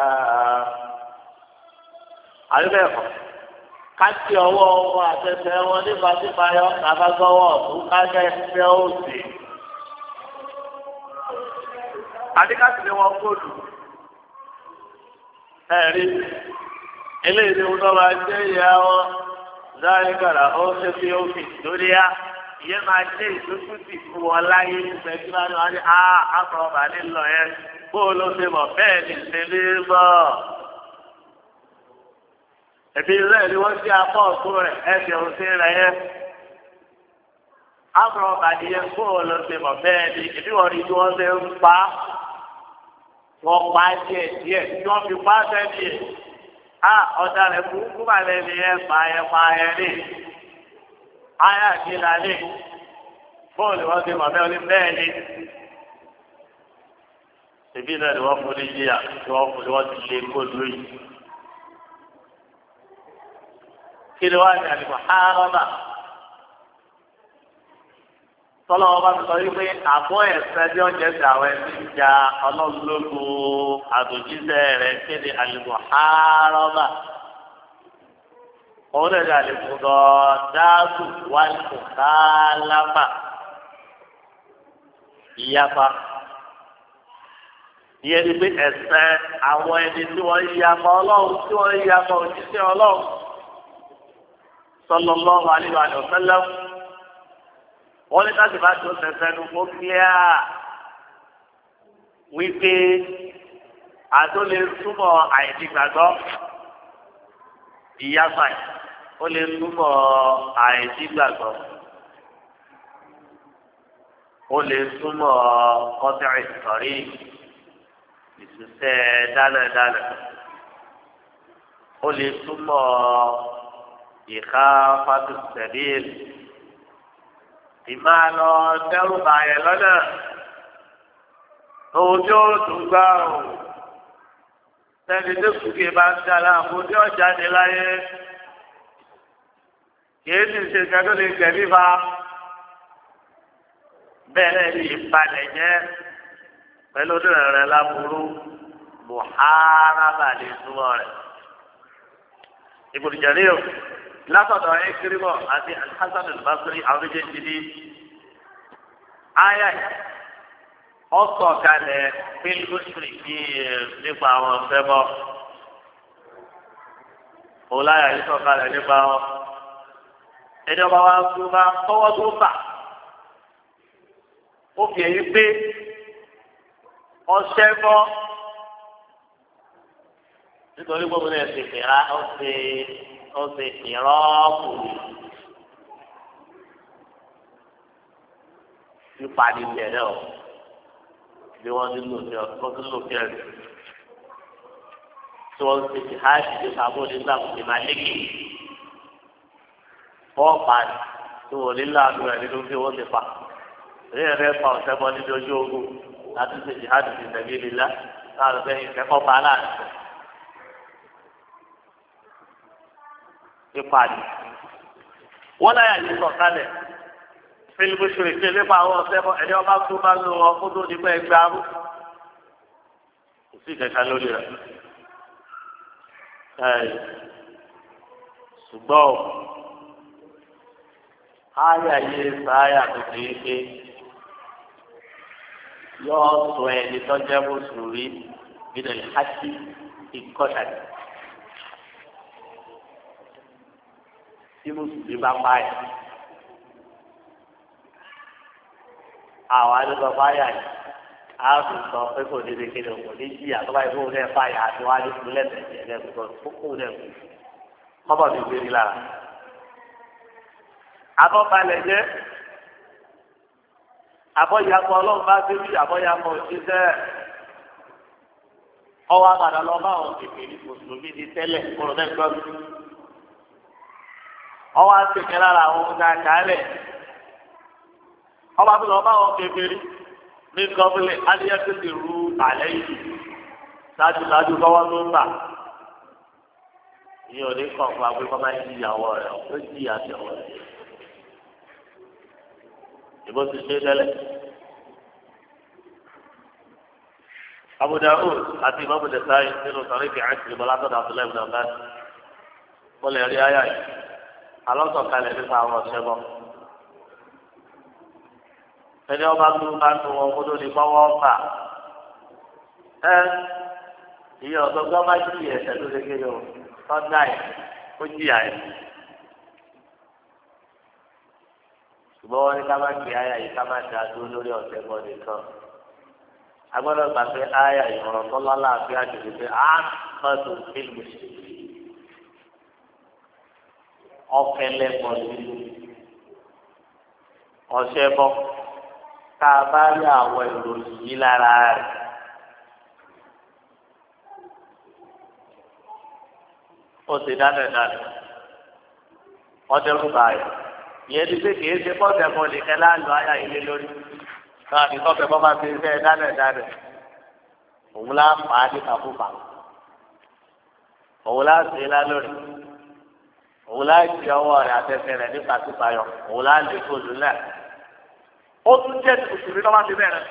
àyùbẹ̀kọ̀ kákẹ́ ọwọ́ wọn àtẹ̀tẹ̀ wọn nípa nípa yọ kábàgọ́wọ́ fún kákẹ́ ẹ̀fẹ́ òsì. àdìgásí ni wọn kóòdù ẹ̀rí eléyìí ni wọn máa jẹ́ ìyá wọn. ذلك لهم في يوم الدنيا ìyẹn máa jẹ́ ìdókòtì fún wọn láyé pẹ̀lú àwọn àti àkọ́ọ̀bà nílò yẹn bó ló ṣe mọ̀ bẹ́ẹ̀ ni ṣe ní bọ̀. ẹ̀bí rẹ̀ ni wọ́n ṣe apá ọ̀tún rẹ̀ ẹ̀sẹ̀ òṣè rẹ̀ yẹn. àkọ́ọ̀bà nìyẹn bó ló ṣe mọ̀ bẹ́ẹ̀ ni ìbí wọn ni wọ́n ṣe ń pa wọ́n pa díẹ̀ díẹ̀ tí wọ́n fi pa sẹ́yìn. a ọ̀dà rẹ̀ burúkú balẹ̀ ni ẹ pa ẹ pa ẹ ní. ayé àkìlá ní bóòlù wọn ti mọ̀ bẹ́ẹ̀ ní bẹ́ẹ̀ ni. ìbí náà ni wọ́n fún ní yíyà tí wọ́n fún ní wọ́n ti lé kó lóyún. kí ni wọ́n á ní àlùkò hárọ́bà. tọ́lọ́ wọn bá ti sọ wípé àbọ̀ ẹ̀sẹ̀ bí ọ̀jẹ̀ ti àwọn ẹni ń ja ọlọ́ọ̀lọ́gbọ̀ àdójíṣẹ́ rẹ̀ kéde àlùkò hárọ́bà. òun náà ní àlùkò lọ dáàbò wálùkò kálábà. ìyapa ìyẹn ni pé ẹ̀sẹ̀ àwọn ẹni tí wọ́n ń yapa ọlọ́run tí wọ́n ń yapa òjíṣẹ́ ọlọ́run sallallahu alaihi wa sallam. wọ́n ní káṣí bá tó sẹ̀sẹ̀ nu kó kíá wípé àtó lè túbọ̀ àìdígbàgbọ́ ìyáfà ó lè túbọ̀ àìdígbàgbọ́ ó lè túbọ̀ kọ́tẹ́rì sọ̀rí ìṣiṣẹ́ dánadáná ó lè túbọ̀ ìka fàtúnṣẹ́bíyèsí. ìmáa lọ dẹ́rù bàyẹ̀ lọ́nà ohun tí ó tún gbá o sẹ́ni tó kù kí n bá ń dára àbò tí ó jáde láyé kìí sì ṣe kẹ́tọ́ lè gẹ̀mí fa bẹ́ẹ̀ ni ìbalẹ̀ jẹ́ pẹ̀lú onírẹ̀ rẹ̀ láburú muharaba lè túmọ̀ rẹ̀ ibùdó jẹ̀rí o. látọ̀dọ̀ ẹ̀ kírímọ̀ àti alhassan al-basri àwọn méjèèjì ní ayé ọ̀sọ̀ kalẹ̀ fílgùsìrì ní nípa àwọn ọ̀fẹ́bọ̀ ọ̀láyà yìí sọ̀ kalẹ̀ nípa wọn ẹni ọba wa tó bá tọwọ́ tó bà ó fi èyí pé ọṣẹ bọ́ nítorí gbogbo náà ti fìrà ó ti. ó ṣe ìrọ́pù pípa ní ilẹ̀ náà bí wọ́n ti lò sí ọ̀tún tó lò sí ẹ̀rù tí wọ́n ti ti háàjì ní sábò nígbà kò ní máa lékè fọ́ọ̀pá tí wọ́n nílò àdúrà ẹ̀ nínú bí wọ́n ti pa èyí ẹ̀rẹ́ pa ọ̀sẹ̀ bọ́ nínú ojú ogun láti ṣe jihad ti tẹ̀lé lílá láti fẹ́ ìfẹ́kọ̀ bá láàrin pípa ni. wọ́n láyà yìí sọ̀ kálẹ̀ fílípù ṣèké nípa àwọn ọ̀sẹ̀ bọ́ ẹni ọba tó bá lo ọkọ̀ tó di pé ẹgbẹ́ arú kò sí ìkẹta lórí rẹ̀. ṣùgbọ́n áyà yìí sáyà tó ti ń ké yóò sọ ẹni tó jẹ́ mùsùlùmí nínú ìhásí ìkọ́ṣà tí mùsùlùmí bá páyà àwọn àdúgbò páyà yìí á sì sọ pé kò ní lè kéde òkò ní jíyà tó bá yẹ kó lè páyà àti wá ní ìpínlẹ̀ tẹ̀sí ẹlẹ́gbẹ̀ẹ́ kókó lè kú kọ́bọ̀ mi gbé ní lára. àbọ̀balẹ̀ jẹ́ àbọ̀yàpọ̀ ọlọ́run bá dé bí àbọ̀yàpọ̀ òṣìṣẹ́ ọwọ́ àgbàdo lọ bá àwọn kékeré mùsùlùmí di tẹ́lẹ̀ kúrò lẹ́gbọ́n mi. ọwọ́ àtẹ̀kẹ́ lára àwọn ọ̀gá àkàlẹ̀ ọba tó lọ bá àwọn kékeré ní gọ́fìlẹ̀ adéyẹ́kẹ́ ti ru àlẹ́ yìí ṣáájú ṣáájú kọ́wọ́ tó ń bà. ìyẹn ò ní kọ̀ fún agbẹ́kọ́ máa ń jí ìyàwó rẹ̀ ó jí ìyàwó rẹ̀. ìbò ti ṣe tẹ́lẹ̀. Abu Dawud àti Imam Nasa'i nínú sọ̀rọ̀ ìfẹ́ àti ìbọn látọ̀dọ̀ Abdullahi ibn Abbas. Mo lè rí ayá yìí. Alọ́sọ̀kalẹ̀ nípa àwọn ọ̀ṣẹ́ bọ̀. Ẹni ọba tó bá tó wọn kó tó di pọ́wọ́ fà. Ẹ ìyẹn ọ̀gbọ́n bá jí ẹ̀sẹ̀ tó ṣe kéde o. Tọ́jà ẹ̀ ó jìyà ẹ̀. ṣùgbọ́n wọ́n ní ká má gbé àyà yìí ká má ṣe àdúró lórí ọ̀sẹ̀ bọ́ nìkan. agbọ́dọ̀ gbà pé àyà ìmọ̀ràn tó lọ́la àfi àjèjì pé á mọ̀tò fílmù ṣe ọ̀kẹ́lẹ́ pọ̀ nínú ọ̀sẹ̀ bọ́ tá a bá rí àwọn ìròyìn yìí lára rẹ̀. ó ti dáná dáná ọdẹ rúbà rẹ̀ ìyẹn ti pé kìí ṣe bọ́ọ̀sẹ̀ kan lè kẹ́ láàlú ayá ilé lórí náà ní kọ́fẹ́ bọ́ bá fi ṣe dáná dáná òun lá fà á ní kàfúfà òun lá ṣe é lálórí òun lá ṣe ọwọ́ rẹ̀ àtẹ̀sẹ̀ rẹ̀ ní pàṣípàyọ òun lá lè kó lù náà ó tún jẹ́ tùtùrú lọ́wọ́ ti bẹ̀rẹ̀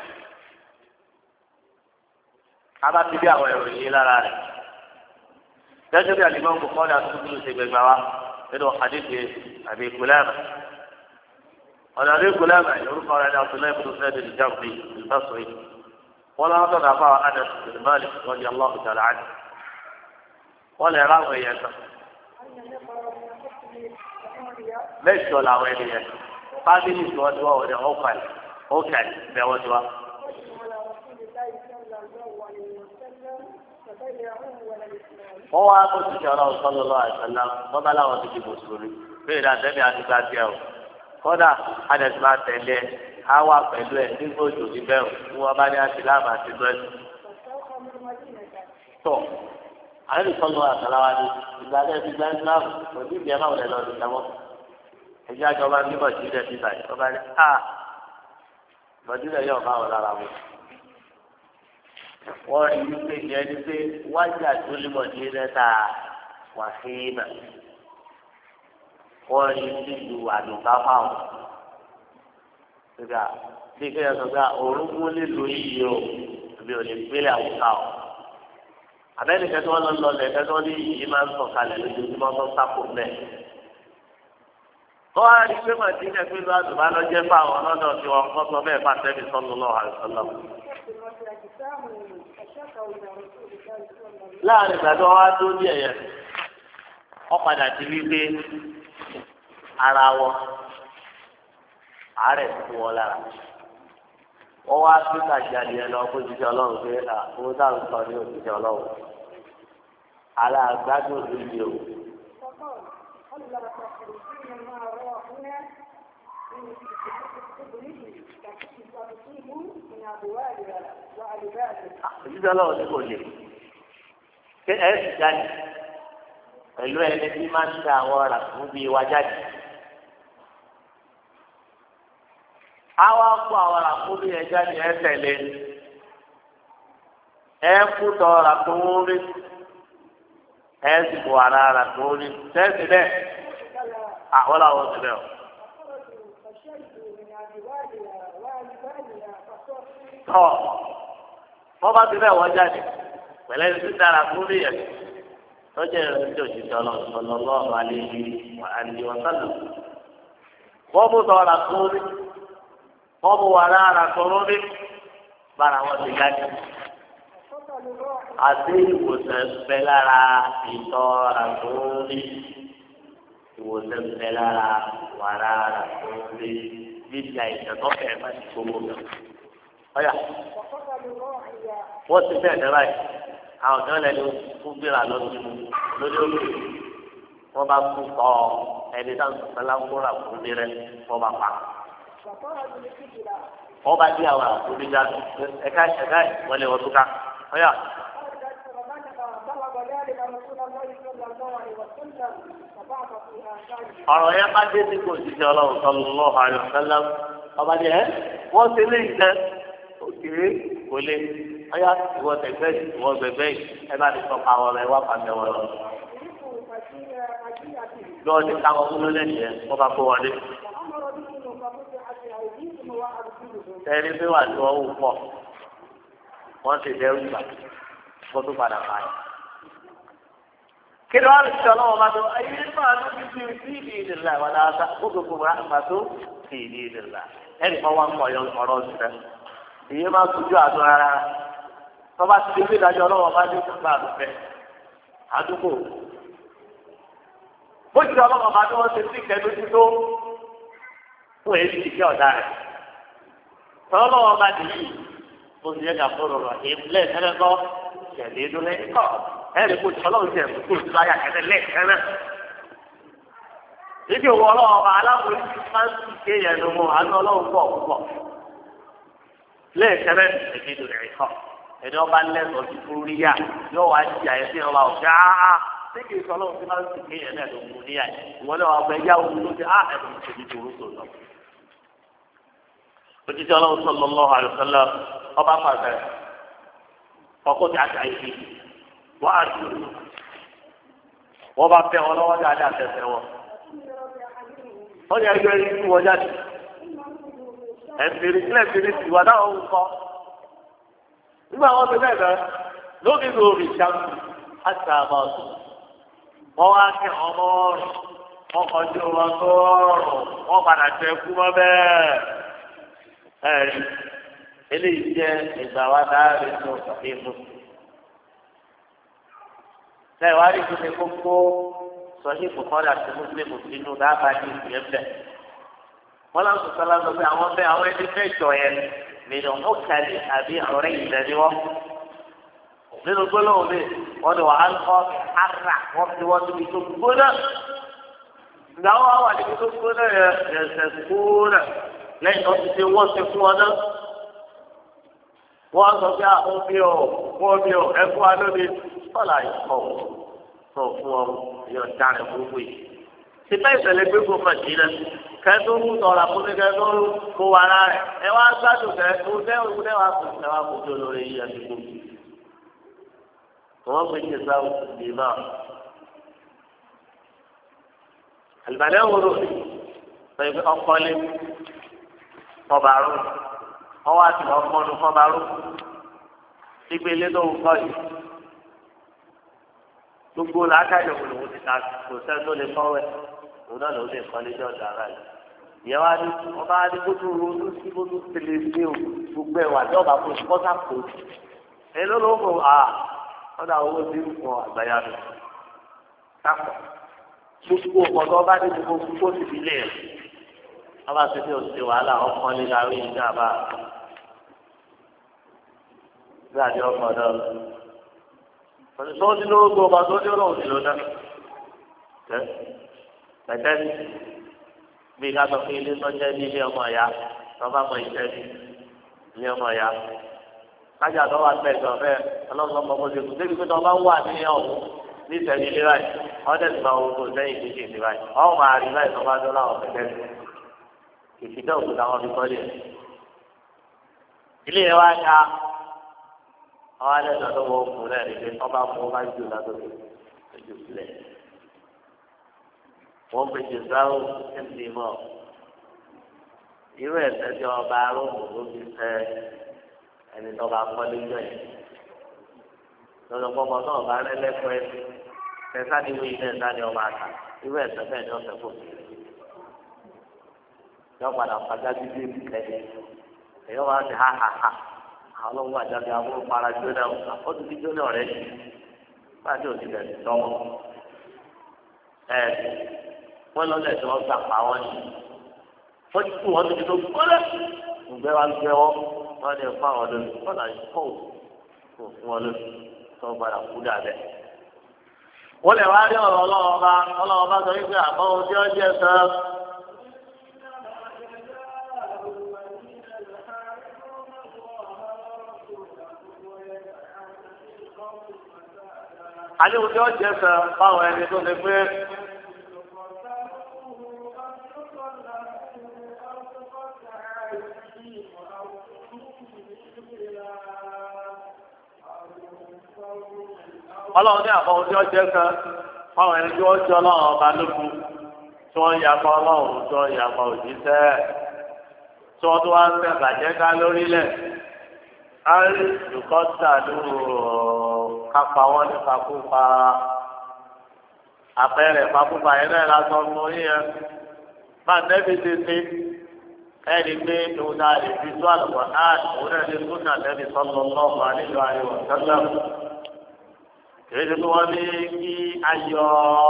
a bá ti bí àwọn ìròyìn yìí lára rẹ̀ gẹ́gẹ́ bí àlìmọ́ ń kó kọ́ọ̀dà tuntun ṣe gbẹgbẹ wa nínú hadithi àbí kulama ọ̀nà àbí kulama yorùbá rẹ̀ ní abdullahi ibn sa'id al-jambi al-basri wọn lọ́wọ́ tó dàbà Anas bin Malik radiyallahu ta'ala anhu wọn lè ra àwọn èèyàn kan mẹ́jọ làwọn ènìyàn fábílì tí wọ́n ti wá wọ́n ní ọ̀kàlì ọ̀kàlì bẹ́ẹ̀ wọ́n ti wá. wọ́n wá kó ti sọ̀rọ̀ sallallahu alaihi wasallam wọ́n bá láwọn ti di mùsùlùmí bẹ́ẹ̀ ni àtẹ́bí àtúgbà tiẹ̀ o kódà àdẹ̀sí máa tẹ̀lé á wà pẹ̀lú ẹ̀ nígbà òjò ti bẹ̀rù tí wọ́n bá ní àtìláàmù àti bẹ́ẹ̀sì. tọ́ àdẹ̀sí sallallahu alaihi wasallam ni ìgbà tẹ́ ti gba ìsìláàmù kò ní ìdí ẹ̀ máa wọlé lọ́dún sáwọ́ ẹ̀jẹ̀ àjọba ní bọ̀dílẹ̀ bíbá yìí ọba ní a bọ̀dílẹ̀ yóò máa wọ̀ lára wọn. wọ́n rí i pé ìyẹn ni pé wájà tó lé bọ̀dílẹ̀ ta wà sí ibà wọ́n rí i sí ìlú àdùnká fáwọn. Nígbà bí kéèyàn sọ pé orúkú nílùú yìí o àbí ò lè gbélé àwùká o. Àbẹ́nìkẹ́ tí wọ́n lọ lọ lẹ̀ kẹ́tọ́ ní yìí máa ń sọ̀kalẹ̀ lójoojúmọ́ tó sápò bẹ́ẹ̀. wọ́n á rí pé màdínà pé ló àdùbá lọ jẹ́ fáwọn ọlọ́dọ̀ tí wọ́n kọ́ sọ bẹ́ẹ̀ fàtẹ́ mi sallallahu alaihi wasallam. láàrin ìgbà tí wọ́n wá tó ní ẹ̀yẹ wọ́n padà ti wí pé ara wọn àárẹ̀ fún wọn lára wọ́n wá sí kàjáde ẹ lọ kó jíjẹ ọlọ́run pé àwọn táwọn sọ ní òjíjẹ ọlọ́run aláàgbádùn lóde o. òjijì ọlọ́run ní kò lè ṣé ẹ sì jáde pẹ̀lú ẹni tí máa ń ta àwọn ọ̀rà fún bíi wá jáde. àwa kó àwọn ọ̀rà fún bíi ẹ jáde ẹ tẹ̀lé ẹ kú tọ ọ̀rà fún wọn rí ẹ sì bọ̀ ara ọ̀rà fún wọn rí tẹ́sí bẹ́ẹ̀ àwọn làwọn ti bẹ́ẹ̀ o. tọ́ wọ́n bá ti bẹ́ẹ̀ wọ́n jáde pẹ̀lẹ́ ní dára fún rí yẹn lọ́jọ́ ìrìn tí òjijì ọlọ́run lọ́wọ́ àlejò àlejò ọ̀sánà. wọ́n mú tọ́ ọ̀rà fún rí wọ́n mú wàrà ara fún rí bára wọn ti jáde. àti ìwòsàn fẹ́ lára ìtọ́ ọ̀rà fún rí ìwòsàn fẹ́ lára wàrà ara fún rí bíbí àìsàn tó fẹ́ máa ti gbogbo lọ. ọ̀yà wọ́n ti bẹ́ẹ̀ dẹ́ báyìí àwọn ọ̀dọ́ lẹ́nu fún gbéra lọ́dún lórí òkè wọ́n bá kú kọ́ ẹni táwọn sọ̀tẹ́lá ń múra fún mi rẹ̀ wọ́n bá pa. wọ́n bá dí àwọn àkúrí já ẹ̀ka ẹ̀ka wọ́n lé wọ́n túká. ọ̀yà. ọ̀rọ̀ yẹn bá dé sí kò jíjẹ́ ọlọ́run sallallahu alaihi wasallam ọba dé ẹ́ wọ́n ti lé ìjẹ́ òkèrè kò lé ọ̀yà ìwọ tẹ̀gbẹ́ ìwọ gbẹ̀gbẹ́ ẹ bá ti sọ pa àwọn ọ̀rọ̀ ẹ wá pàṣẹ wọn lọ. lọ́ọ̀ ní káwọn fún lónìí yẹn wọ́n bá kó wọlé. ẹni bí wà tí wọ́n wù pọ̀ wọ́n ti dẹ́rù gbà kó tó padà pa ẹ̀. kí ni wọ́n ti sọ lọ́wọ́ bá tó ayé máa tó ti fi sí ìdí ìdìlá wọn láta kó gbogbo rà máa tó sí ìdí ìdìlá ẹnì kan wá ń pọ̀ ọ̀rọ̀ òṣìṣẹ́ ìyẹn máa tójú àdó rárá tọ́ba ti di ìdájọ́ ọlọ́wọ́ bá dé nípa àdúgbò àdúgbò bó ti di ọlọ́wọ́ bá dé wọ́n ṣe sí ìkẹ́ lójú tó fún èyí ti kẹ́ ọ̀dà rẹ̀ tọ́lọ́wọ́ bá dì í bó ti yẹ ká fọ́rọ̀ rọ̀ ìpínlẹ̀ ẹ̀rẹ́kọ́ tẹ̀lé dúró ẹ̀kọ́ ẹ̀rí kò tí ọlọ́run ti ẹ̀kú tó tó ayà kẹ́tẹ́ lẹ́ẹ̀kẹ́rẹ́ níbi òwò ọlọ́wọ́ bá aláwọ̀ máa ń sì ké yẹn ló mú àánú ọlọ́run pọ̀ púpọ̀ lẹ́ẹ̀kẹ́rẹ́ tẹ̀lé dúró ẹ̀kọ́ ẹni ọba lẹ́sọ̀ ti fún rí yá yóò wá jí àyè sí ọba ọ̀gá áá níbi ìsọlọ́run tí máa ń sì ké yẹn náà ló mú níyà ìwọ náà ọgbẹ́ yá omi ló ti á ẹ̀rọ ìṣèlú tó rúṣò lọ. òjijì ọlọ́run sallallahu alaihi wasallam ọba pàṣẹ ọkọ tí a ti àyè wọ́n á dùn wọ́n bá fẹ́ wọn lọ́wọ́ dáadáa tẹ̀sẹ̀ wọn. wọ́n yẹ ẹgbẹ́ yìí tí wọ́n jáde ẹ̀sìn ìrìnsílẹ̀ ìrìnsílẹ̀ ìwà náà ń kọ́. nígbà wọn ti bẹ́ẹ̀ bẹ́ẹ̀ lóbi lórí ìṣàkóso àti àbọ̀tò wọ́n wá kí ọmọ ọ̀rùn wọ́n kọjú wọn tó ọ̀rùn wọ́n padà tẹ kú mọ́ bẹ́ẹ̀. ẹ̀rí eléyìí jẹ́ ìgbà wa dáhùn ní ọ̀sán ìmú. lẹ́yìn wá rí ìdílé kókó sọ́yìn bùkọ́lá àti mùsùlùmí sínú dábàá ní ìpínlẹ̀ bẹ́ẹ̀. wọ́n lọ sọ sọ́lá lọ pé àwọn bẹ́ẹ̀ àwọn ẹni fẹ́ jọ yẹn nínú ọ̀kàlì àbí ọ̀rẹ́ ìdẹ́ni wọ́n. nínú gbólóhùn mi wọ́n ní wàá kọ́ ara wọ́n fi wọ́n níbi tó gbóná. ìdáwọ́ àwọn àdìgbò tó gbóná yẹn ẹ̀sẹ̀ gbóná lẹ́yìn tó ti ṣe wọ́n ṣe fún wọn náà. wọ́n sọ pé àwọn bí ọ wọ́n bí ọ ẹ̀kú alóde kọ́lá ìkọ̀ sọ fún ọ yóò dára gbogbo yìí. Sípẹ́ ìṣẹ̀lẹ̀ gbé gbogbo ìdílé kẹ́tù ń tọ̀ra fún mi kẹ́tù kó wa ara rẹ̀ ẹ wá gbádùn kẹ́tù tẹ́ òun tẹ́ wàá kó tẹ́ wàá kó tó lórí yìí àti gbogbo. Wọ́n fi ṣe sáwọ́ ìdí náà. Àlùbálẹ̀ ń wúlò pé ọkọ̀lé ọ̀bàrún ọwọ́ àti ọmọdé ọ̀bàrún ìgbélé tó ń kọ́ yìí. Gbogbo làákàyè òun ti ta kò sẹ́ni tó lè kọ́wẹ́ òun náà ló lè kọ́ lẹ́jọ́ dára yìí. ìyẹn wá ní ọba ní kótó ronú sí kótó tẹlẹ sí o gbogbo ẹwà tí ọba kò sí kọ́tà kò sí. èyí ló ló ń bò á ọ̀dà owó tí ń fọ àgbáyà rẹ̀ kápọ̀. gbogbo ọ̀dọ́ ọba ní gbogbo kó ti fi lé ẹ̀. ọba ti fi òsè wàhálà ọkọ ní láwé ìjà bá bí àdé ọkọ̀ náà. Òṣìṣẹ́ ti lówó gbọ́ ọba tó ní ọlọ́run ti lò náà. Pẹ̀tẹ́ bí ká sọ pé ilé tó jẹ́ ní ilé ọmọ ìyá tọ́ba mọ iṣẹ́ ní ilé ọmọ ya kájà tó wà gbẹ̀gbẹ̀ ọ̀fẹ́ ọlọ́run ọmọ ọmọdé kò débi pé tọ́ba wà ní ọ̀hún ní ìtẹ̀lé ilé báyìí ọ̀dẹ̀ tó máa wo kó sẹ́yìn kéèké ní báyìí ọ̀ máa rí báyìí tọ́ba tó láwọn fẹ́fẹ́ kìkìdá òkúta wọn fi kọ́lé ilé yẹn wá ká àwọn alẹ́ tó wọ òkú náà ní pé ọba mú ọba jù látòkè jù sílẹ̀ wọ́n fi jù sáwọ́ ẹ̀sìn mọ́ irú ẹ̀sẹ̀ tí ọba aróòmù ló fi fẹ́ ẹni tó bá kọ́lé jọ yẹn lọ́dọ̀ pọ́pọ́ náà bá rẹ́ lẹ́kọ̀ọ́ ẹ̀sìn ẹ̀sán ni wọ́n ilé ẹ̀sán ni ọba àtà irú ẹ̀sẹ̀ bẹ́ẹ̀ ni ọ̀sẹ̀ kò sí yọ padà padà dídé kẹ́lẹ́ èyí wọ́n á ti ha ha ha àwọn ọlọ́wọ́ àjàgbé àwọn para jóná ó ti di jóná rẹ̀ báyìí ò ti bẹ̀rẹ̀ lọ́wọ́ ẹ̀ wọ́n lọ́lẹ̀ tí wọ́n gbà pa wọ́n ni wọ́n ti kú wọ́n ti di tó gbọ́dọ̀ ǹgbẹ́ wa gbẹ́ wọ́n wọ́n ní fún àwọn lórí wọ́n náà kó kó fún wọn lórí tó gbọ́dọ̀ kú dàbẹ̀. wọ́n lè wá rí ọ̀rọ̀ ọlọ́wọ́ bá ọlọ́wọ́ bá sọ wípé àmọ́ ohun tí ó jẹ́ sọ. àdéhùn tí ó jẹ́ sọ fáwọn ẹni tó lè pé. ọlọ́run ní àbọ̀ ohun tí wọ́n jẹ́ kan fáwọn ẹni tí wọ́n jọ ọlọ́run ọba lókun tí wọ́n yàgbọ́ ọlọ́run tí wọ́n yàgbọ́ òjíṣẹ́ tí wọ́n tó wá ń fẹ́ bàjẹ́ ká lórílẹ̀ árí ìkọ́sà lóru kápá wọn ní pakúpa àpẹẹrẹ pakúpa yẹn náà lásán fún yíyan máa nẹ́bi ti ti ẹni pé òun náà lè fi tó àlùkò náà òun náà lè tún náà lẹ́bi sọ́nù ọlọ́ọ̀fà nílò àyẹ̀wò sọ́nù. Èyí ti wọ́n ní kí ayọ̀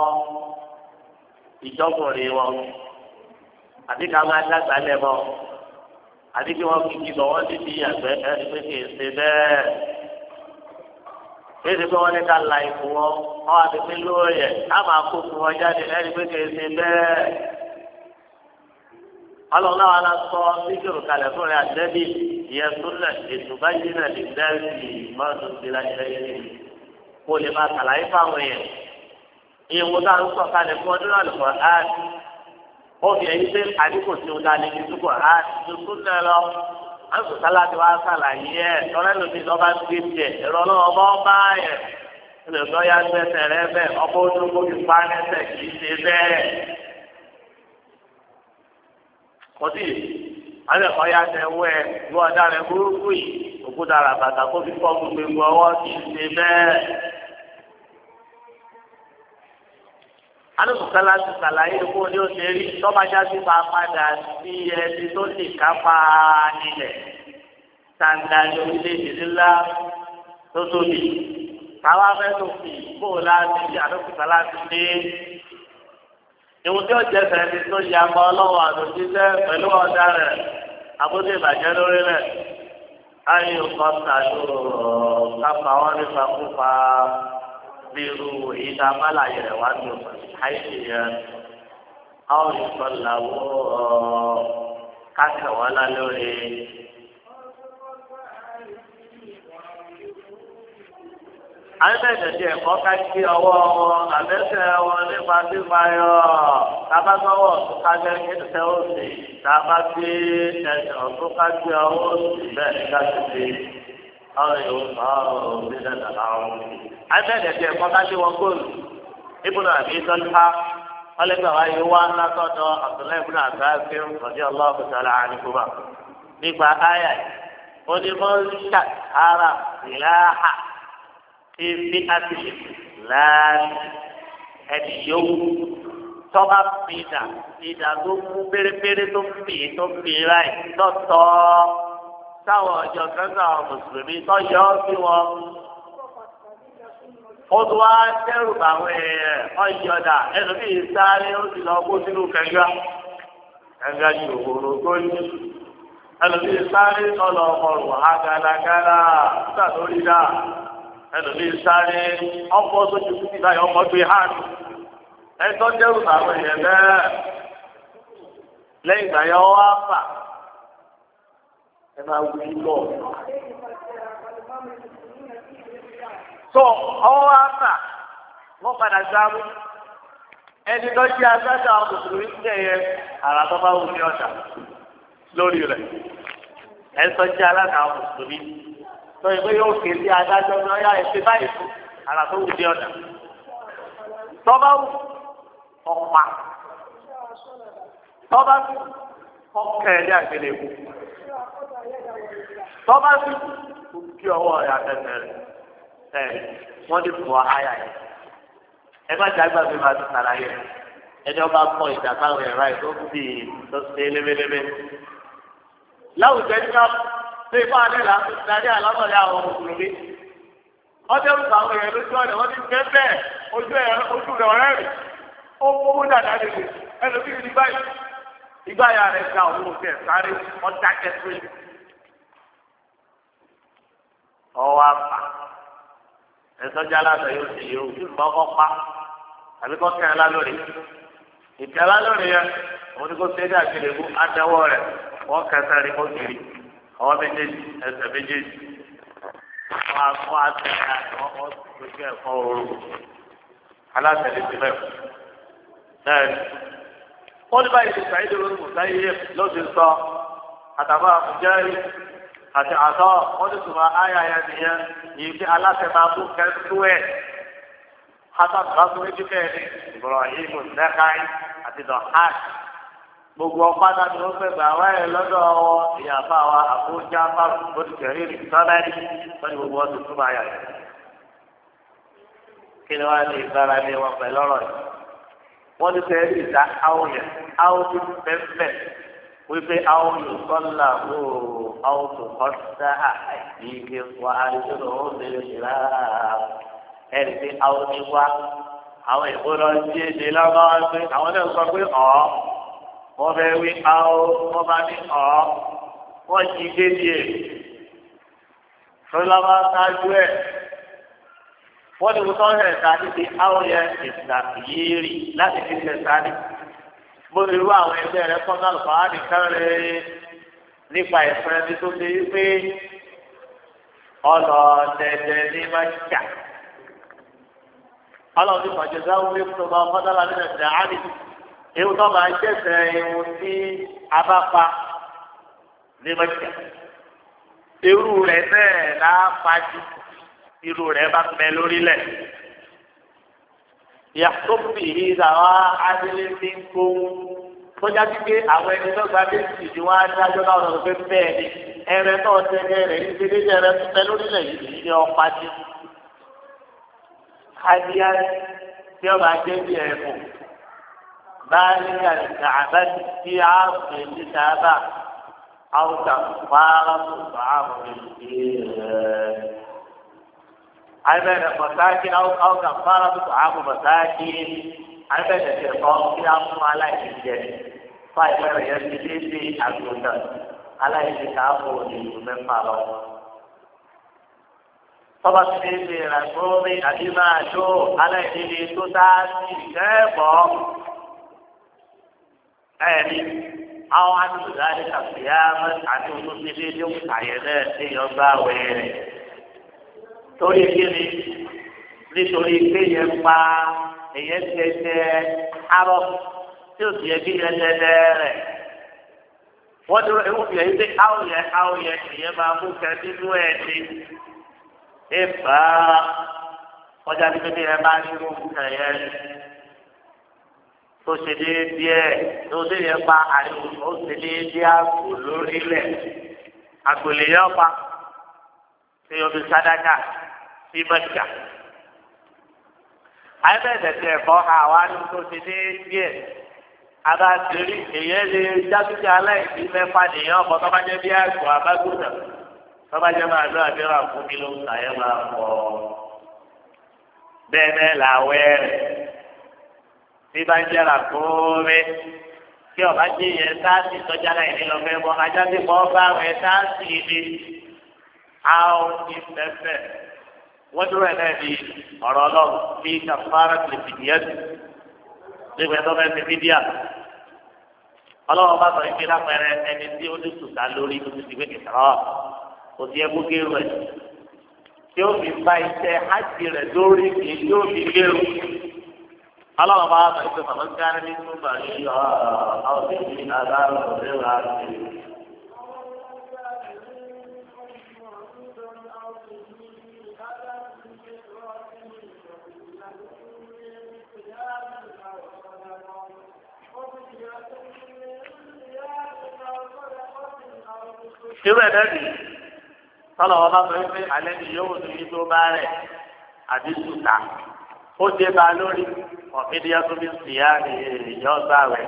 ìjọkùnrin wọn àti ká máa dàgbà lẹ́bọ̀ àti kí wọ́n fi kìlọ̀ wọ́n ti di àgbẹ̀ ẹni pé kì í ṣe bẹ́ẹ̀. Èyí ti pé wọ́n ní ká la ìfún wọn wọ́n àti pé lóòyẹ̀ ká máa kó fún wọn jáde ẹni pé kì í ṣe bẹ́ẹ̀. Ọlọ́run náà wà á sọ fíjòrò kalẹ̀ fún rẹ̀ àtẹ́bí ìyẹn tó nà ètò báyìí náà lè dẹ́rì mọ́tò sí láyé lẹ́yìn kó lè máa ṣàlàyé fáwọn èèyàn ìyẹ̀wò náà ń sọ kalẹ̀ fún ọdún náà lọ́kọ̀ áàdì ó fi ẹ̀yìn pé àdínkù tí ó dá lé ní túbọ̀ áàdì tuntun náà lọ àǹtò sáláàdì wa ṣàlàyé ẹ̀ tọ́lẹ́ lómi lọ́ba gbé tiẹ̀ ẹ̀rọ ọlọ́wọ́ bá ń bá yẹn olùkọ́ ya gbẹ́sẹ̀ rẹ bẹ́ẹ̀ ọkọ̀ ojúkó fi pa ẹsẹ̀ kì í ṣe bẹ́ẹ̀ kọ́tì alẹ́kọ̀ọ́ ya tẹ wẹ́ ìwọ ọ̀daràn burúkú yìí òkúta ràbàtà kó fi kọ́ gbogbo ọwọ́ kì í ṣe bẹ́ẹ̀. alùpùpù ti ṣàlàyé kó ní ó ṣe rí tọ́bajá sí máa padà sí ẹni tó lè kápá nílẹ̀ tàǹdàní orílẹ̀-èdè ńlá tó tóbi káwá fẹ́ tó fi kó o láti alùpùpù láti dé. ìwọ̀n tí ó jẹ́ sẹ́ni tó yà mọ́ ọlọ́wọ́ àtòjíṣẹ́ pẹ̀lú ọ̀daràn àbójú ìbàjẹ́ lórí rẹ̀ ayé ọkọ̀ tàdó kápá wọn nípa kópa bírú ìdá málàyé rẹ̀ wá ní àìsí yẹn àwọn ìkọlàwó kákẹ́ wọn lá lórí. àyẹ̀bẹ̀dẹ̀ ẹ̀kọ́ ká kí ọwọ́ wọn àbẹ́sẹ̀ wọn nípa pípa yọ tábàtọ́wọ́ tó kájẹ́ ẹsẹ̀ òsì tábà gbé ẹsẹ̀ ọ̀tún kájú ọwọ́ òsì bẹ́ẹ̀ ní kájú sí ọ̀rọ̀ yóò sọ ọ̀rọ̀ òbí lẹ́nu àwọn. àyẹ̀bẹ̀dẹ̀ ẹ̀kọ́ ká kí wọn góòlù ibùdó àbí sọ́lá ọlẹ́gbẹ̀ wáyé wá látọ̀dọ̀ àtúnlẹ̀ ibùdó àgbà fi ń sọ̀dí ọlọ́ọ̀bù sọ̀rọ̀ àníkùbà nípa áyà onímọ̀ ara ìlàhà ibi àti láàrin ẹni yòówù tọ́ba fìdá fìdá tó mú pérépéré tó fì tó fì ráì tọ́tọ́ táwọn ọjọ́ kẹta àwọn mùsùlùmí tó yọ ọ́ sí wọn. ó tún wá dẹ́rù báwọn èèyàn ọ̀yọ́dà ẹlòmíì sáré ó sì lọ kó sínú kẹ̀kẹ́ kẹ̀kẹ́ ju òwòrò tó yí ẹlòmíì sáré ọlọ́ ọmọrùn àgàlagàlà nígbà tó rí dáa ẹlòmíì sáré ọkọ̀ sójú títí báyìí ọmọ gbé hàn ẹ̀tọ́ dẹ́rù báwọn èèyàn bẹ́ẹ̀ lẹ́yìn ìgbà yẹn wá fà ẹ máa wí lọ. tó ọwọ́ wa fà wọ́n padà gbámú ẹni tó jẹ́ agbádá àwọn mùsùlùmí ń tẹ̀yẹ àrà tó bá wù ní ọ̀dà lórí rẹ̀ ẹni tó jẹ́ alága àwọn mùsùlùmí tó ìwé yóò ké sí adájọ́ ní ọ̀yá ẹ̀ṣẹ̀ báyìí fún àrà tó wù ní ọ̀dà tó bá wù ọ̀pá tó bá wù ọ̀kẹ́ ní àgbélébù tó bá wù kí ọwọ́ rẹ̀ àtẹ̀tẹ̀ rẹ̀ ẹ̀ wọ́n ti fún àyà yẹn ẹ má jágbá mi máa ti sàlàyé ẹni ọba kọ ìjà káwọn ẹ̀rọ ẹ̀ tó fi tó ṣe lébélébé. láwùjọ ní ká ṣe ipá nílà darí àlámọ̀lẹ́ àwọn mùsùlùmí. wọ́n tẹ́ lùkọ́ àwọn èèyàn lójú ọ̀nà wọ́n ti fẹ́ bẹ́ẹ̀ ojú ẹ̀ ojú rẹ̀ ọ̀rẹ́ rẹ̀ ó kówó dàda lèlè ẹlòmí ní báyìí ìgbà yà rẹ̀ ga òun òfin ẹ̀ sáré ọjà kẹsìrì. ọwọ́ àpà ẹ̀sọ́jà aláṣẹ yóò ṣe yóò ojú ìgbà ọkọ̀ pa àbí kọ́ kẹ́ ẹ lálórí ìkẹ́ lálórí yẹn òun ni kò ṣe é dé àgbélébú adẹ́wọ́ rẹ̀ wọ́n kẹsẹ̀ rí kó kiri ọwọ́ méjèèjì ẹsẹ̀ méjèèjì wọ́n á fún àtẹ àwọn ọmọ lójú ẹ̀kọ́ ooru aláṣẹ lè ti bẹ́ẹ̀ bẹ́ẹ̀ wọ́n ní báyìí ti sàyẹ́dẹ̀ lórí mùsáyé ló ti sọ àtàwọn àmújẹ́rì àti àtọ́ wọ́n ti sùnmọ́ ayé ayé nìyẹn yìí fi aláṣẹ máa mú kẹ́ńtú ẹ̀ hasan rasu méjì kẹ́ẹ̀ni Ibrahim nẹ́káì àti dọ̀hák gbogbo ọ̀pádà ni wọ́n fẹ́ gbà wáyé lọ́dọ̀ ìyàbá wa àbújá fáwọn olùkẹ́rì sọ́lẹ́rì wọ́n ní gbogbo wọn ti túmọ̀ ayé rẹ̀ kí ni wọ́n á ní ìgbára lé wọn pẹ̀lú ọ̀rọ̀ yìí wọ́n ní fẹ́ẹ́ rí ìdá áwọn yẹn áwọn tó fẹ́ẹ́ wípé àwọn olùkọ́lá ó àwọn tó kọ́ sá àìsíye wá àrídọ́nà ó lè ṣìlá ẹ̀rí pé àwọn ní wá àwọn ìbúra sí èdè lọ́wọ́ pé àwọn náà sọ pé ọ̀ wọ́n fẹ́ wí àwọn wọ́n bá ní ọ̀ wọ́n jí dédé fúnlọ́wọ́ sáájú ẹ̀ wọ́n ní wọ́n tọ́ ẹ̀ sáà níbi àwọn yẹn ìsàkìyèrè láti fi ṣẹ̀ sáré bóni irú àwọn ẹgbẹ́ rẹ kọ́ náà lọ́wọ́ á nìkan rẹ nípa ẹ̀fọn ẹni tó ṣe wípé ọlọ dẹdẹ ní máa ń jà ọlọ́run ní pàjẹ́sà wọlé tó máa fọ́dọ́lá nínú ẹ̀sẹ̀ àárẹ̀ ewu tó máa jẹ́sẹ̀ ewu tí a bá pa ní máa ń jà irú rẹ̀ náà láàpájú irú rẹ̀ bá pẹ́ lórílẹ̀ yàtọ̀ bìí làwọn adílé ti ń kó kọjá pípé àwọn ẹni tó gba méjì ni wọn á dájọ́ láwọn ọ̀rọ̀ pé bẹ́ẹ̀ ni ẹrẹ náà tẹ́lẹ̀ rẹ̀ ní ti dédé ẹrẹ tó tẹ lórílẹ̀ yìí ní ọ̀pá dé. adìyẹ tí ọba jẹ́ bí ẹ̀kọ́ báyìí àti àbá tí a fẹ́ ní sábà àwọn kàfàrà tó bá àwọn ènìyàn àìbẹ̀rẹ̀ mọ̀sáàkì àwọn kàfàrà tó àmú mọ̀sáàkì àìbẹ̀rẹ̀ tẹ̀kọ́ kí á fún aláìsí jẹ fún àìbẹ̀rẹ̀ yẹn ti dé sí àgùntà aláìsí káàbọ̀ ní ìlú mẹ́fà lọ. tọ́ba ti dé sí ìrànlọ́wọ́ àti máa tó aláìsí ní tó dáàsì kẹ́ẹ̀bọ̀ ẹ̀ẹ́dì àwọn àtúntò ní kàfíà àti olóṣèlú ní àyẹ̀lẹ̀ èèyàn gbá wẹ̀rẹ̀ torí kíni nítorí pé yẹn pa èyẹ tẹtẹ arọ tí o sì yẹ kí yẹn tẹtẹ rẹ wọ́n dúró ewu fi ẹ̀yìn pé áwò yẹn áwò yẹn ìyẹn máa mú kẹ nínú ẹ̀ ní ìfà ọjà tí pépé yẹn bá nínú kẹ yẹn tó ṣe déédéé tó ṣe yẹn pa àyè ó ṣe déédéé àgbò lórílẹ̀ àgbòlè yẹn pa tí o fi sadaka sí mẹ́ta. àyẹ̀bẹ̀rẹ̀ tẹ̀ ẹ̀kọ́ àwa ni tó ti dé díẹ̀ abatiri èyẹ lè jáde aláìsí mẹ́fà nìyẹn ọkọ̀ tó bá jẹ́ bí àgbò abágùnà tó bá jẹ́ máa lọ àbíọ́rà fún mi ló ń sàyẹ̀ máa pọ̀ bẹ́ẹ̀ bẹ́ẹ̀ làwẹ̀ rẹ̀ tí bá ń jẹ́ra kóore tí ọba jẹ́ yẹn sáàsì tọ́jà láìní lọ fẹ́ bọ́ ajá ti bọ́ bá rẹ̀ sáàsì ni àwọn ìfẹ́fẹ́ wọ́n dúró ẹ̀ náà di ọ̀rọ̀ ọlọ́run bí kàfàrà ti fi díẹ̀ sí nígbà tó fẹ́ fi fídíà ọlọ́wọ́ bá sọ ìpín lápẹẹrẹ ẹni tí ó ní sùtà lórí tó ti di pé kìtàrọ́ kò sí ẹkú gérù ẹ̀ tí ó fi bá iṣẹ́ hajj rẹ̀ lórí kì í yóò fi gérù. ọlọ́wọ́ bá sọ ìpín màmá ń kárí ní túbà ní ọ̀ ọ́ sì ní agbára òṣèlú àti. irú ẹ̀ dẹ́bi tọ́lọ̀ wọn bá sọ wípé alẹ́ ni yóò tún yí tó bá rẹ̀ àbí sùtà ó dé bá lórí ọ̀fíìdíyà tó fi sìyà èèyàn gbà rẹ̀